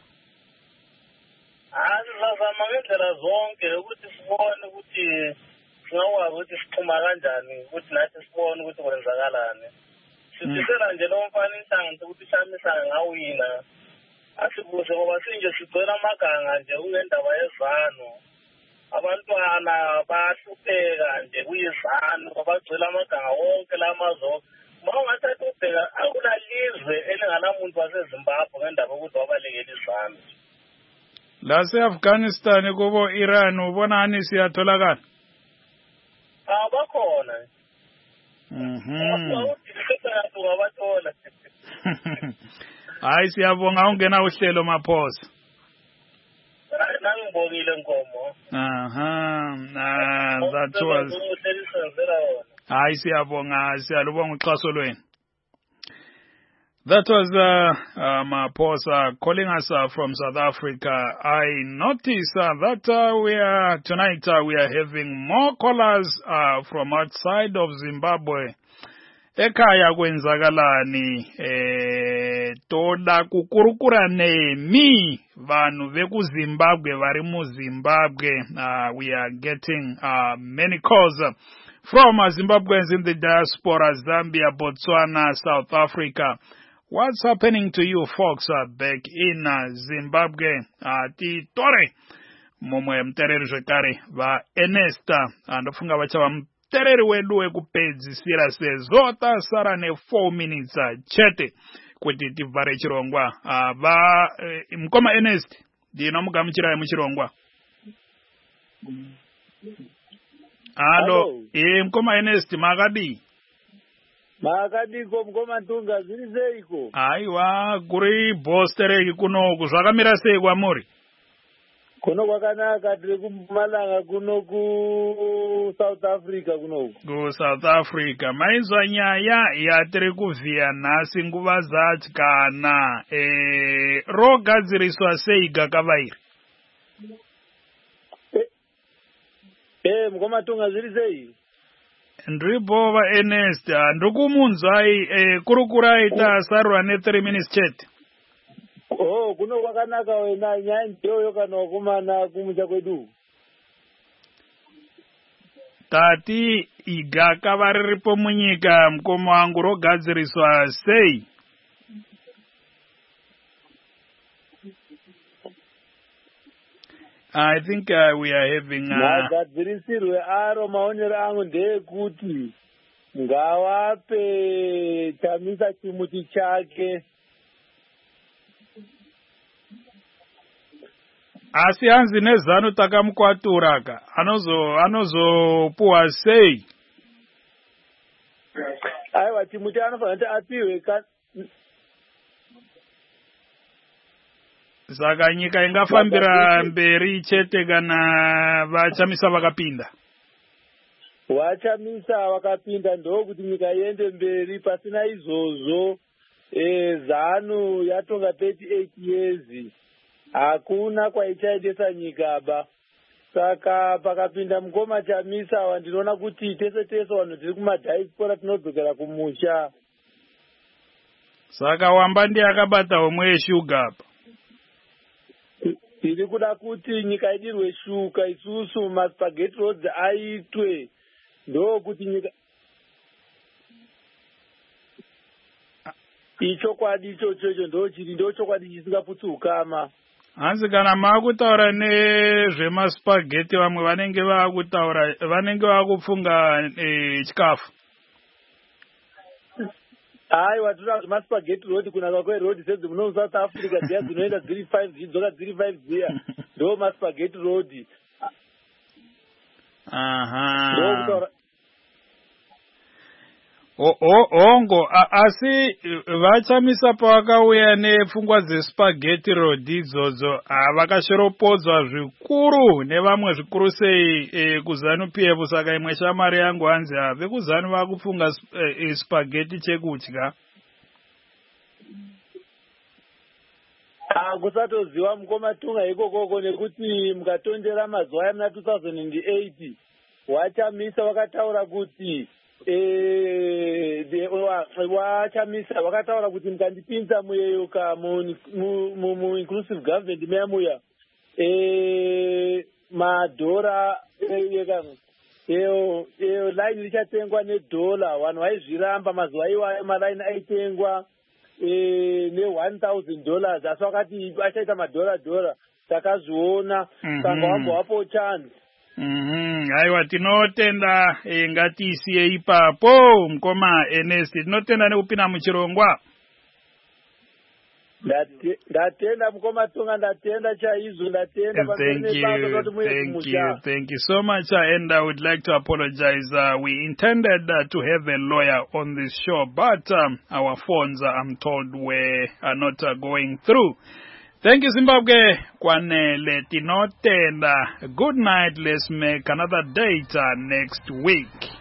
Azizama ngendlela zonke ukuthi sibone ukuthi singakwazi ukuthi sixhuma kanjani ukuthi nathi sibone ukuthi kwenzakalani. Sisizela nje lo mfana inhlanzi ukuthi shamisa ngawina. Asibuze ngoba sinje sigcela amaganga nje ungendaba yezano. abantwana bahlupheka nje kuyizanu babagcwela amaganga wonke lamazo uma ungathatha ubheka akulalizwe elinganamuntu waseZimbabwe ngendaba yokuthi wabalekela izanu lase-Afghanistan kubo Iran ubonani siyatholakala abakhona mhm ngabathola hayi siyabonga ungena uhlelo Maphosa nangibongile Nkomo aha ah that was hayi siyabonga siyalubonga uxhaso lwenu. That was uh, uh, Maphosa calling us uh, from South Africa. I notice uh, that uh, we are tonight uh, we are having more callers uh, from outside of Zimbabwe. Ekhaya kwenzakalani eh toda kukurukura nemi vanhu veku Zimbabwe vari mu Zimbabwe. Uh, we are getting uh, many calls uh, from uh, Zimbabweans in the diaspora, Zambia, Botswana, South Africa. What's happening to you folks uh, back in uh, Zimbabwe? Uh, Titore momwe mtereri zvekare va Enesta andofunga vachava mtereri wedu wekupedzisira sezvo tasara ne four minutes uh, chete kuti tivhare chirongwa. Uh, va uh, mukoma Ernest ndinomugamuchirai muchirongwa. Halo, eh mukoma Ernest makadi? Makadiko mukoma Ntunga zviri seiko? Aiwa kuri Bostereki kunoku zvakamira sei kwamuri? Kuno kwakanaka tiri kuMalanga kuno ku South Africa kunoku. Ku South Africa maizwa nyaya yatiri kuvhiya nhasi nguva dzatyana eh rogadziriswa sei gakava iri? Eh mukoma Ntunga zviri sei? Ndribo va Ernest ndikumunzwai eh kurukurai tasarwa ne three minutes chat. Oh kuno kwakanaka wena nyaya ndiyo kana kumana kumucha kwedu. Tati igaka variripo munyika mukoma wangu rogadziriswa sei? I think uh, we are having magadzirisirwe aro maonero angu ndeyekuti ngavape Chamisa chimuti chake. Asi hanzi nezano takamukwaturaka anozo anozopuwa sei? Aiwa chimuti anofanira apiwe ka Saka nyika ingafambira mberi chete kana vachamisa vakapinda. Vachamisa vakapinda ndokuti nyika iende mberi. Pasina izvozvo eh zanu yatonga thirty-eight years hakuna kwaichaendesa nyika ba. Saka pakapinda mukoma Chamisa wandinoona kuti tese tese vanhu tiri kumadiaspora tinodzokera kumusha. Saka wamba ndiye akabata homwe yeshuga apa. Tiri kuda kuti nyika idirwe shuka isusu maspaghetti roads aitwe ndokuti nyika ichokwadi ichocho ndochiri ndochokwadi chisingaputsuka. Hanzi kana maakutaura nezvemaspaghetti vamwe vanenge vaakutaura vanenge vaakupfunga eh, chikafu. Aiwa tinoda maspaghetti road kunaka kweroad sedzi muno South Africa dziya dzinoenda dziri five dzidzoka dziri five dziya ndo maspaghetti road. Aha. O o ongo asi vachamisa pavakauya nepfungwa dzespaghetti road idzodzo vakasheropodzwa zvikuru nevamwe zvikuru sei e, kuzanu P F. Saka imwe shamari yangu hanzi vekuzanu vakupfunga e, spaghetti chekudya. Kusatoziva mukoma Tunga ikokoko nekuti mukatondera mazuva amuna two thousand eight Wachamisa wakataura kuti eh Wachamisa wakataura kuti mukandipinza muyeyoka mu inclusive government meyamuya eh madhora yekamwe eyo eyo line richatengwa nedollar vanhu vaizviramba mazuva iwayo maline aitengwa eh ne one thousand dollars asi wakati achaita madhora dhora takazviona saka wambo wapo chance Mhm, aiwa tinotenda e, ngati isiye ipapo mkoma Ernest tinotenda nekupina muchirongwa. Ndatenda mkoma Tonga, ndatenda chaizo, ndatenda thank you, thank you, thank you so much. Uh, and I would like to apologize. Uh, we intended uh, to have a lawyer on this show, but um, our phones, uh, I'm told, were are not uh, going through. Thank you, Zimbabwe. Kwanele tinotenda. Good night. Let's make another date uh, next week.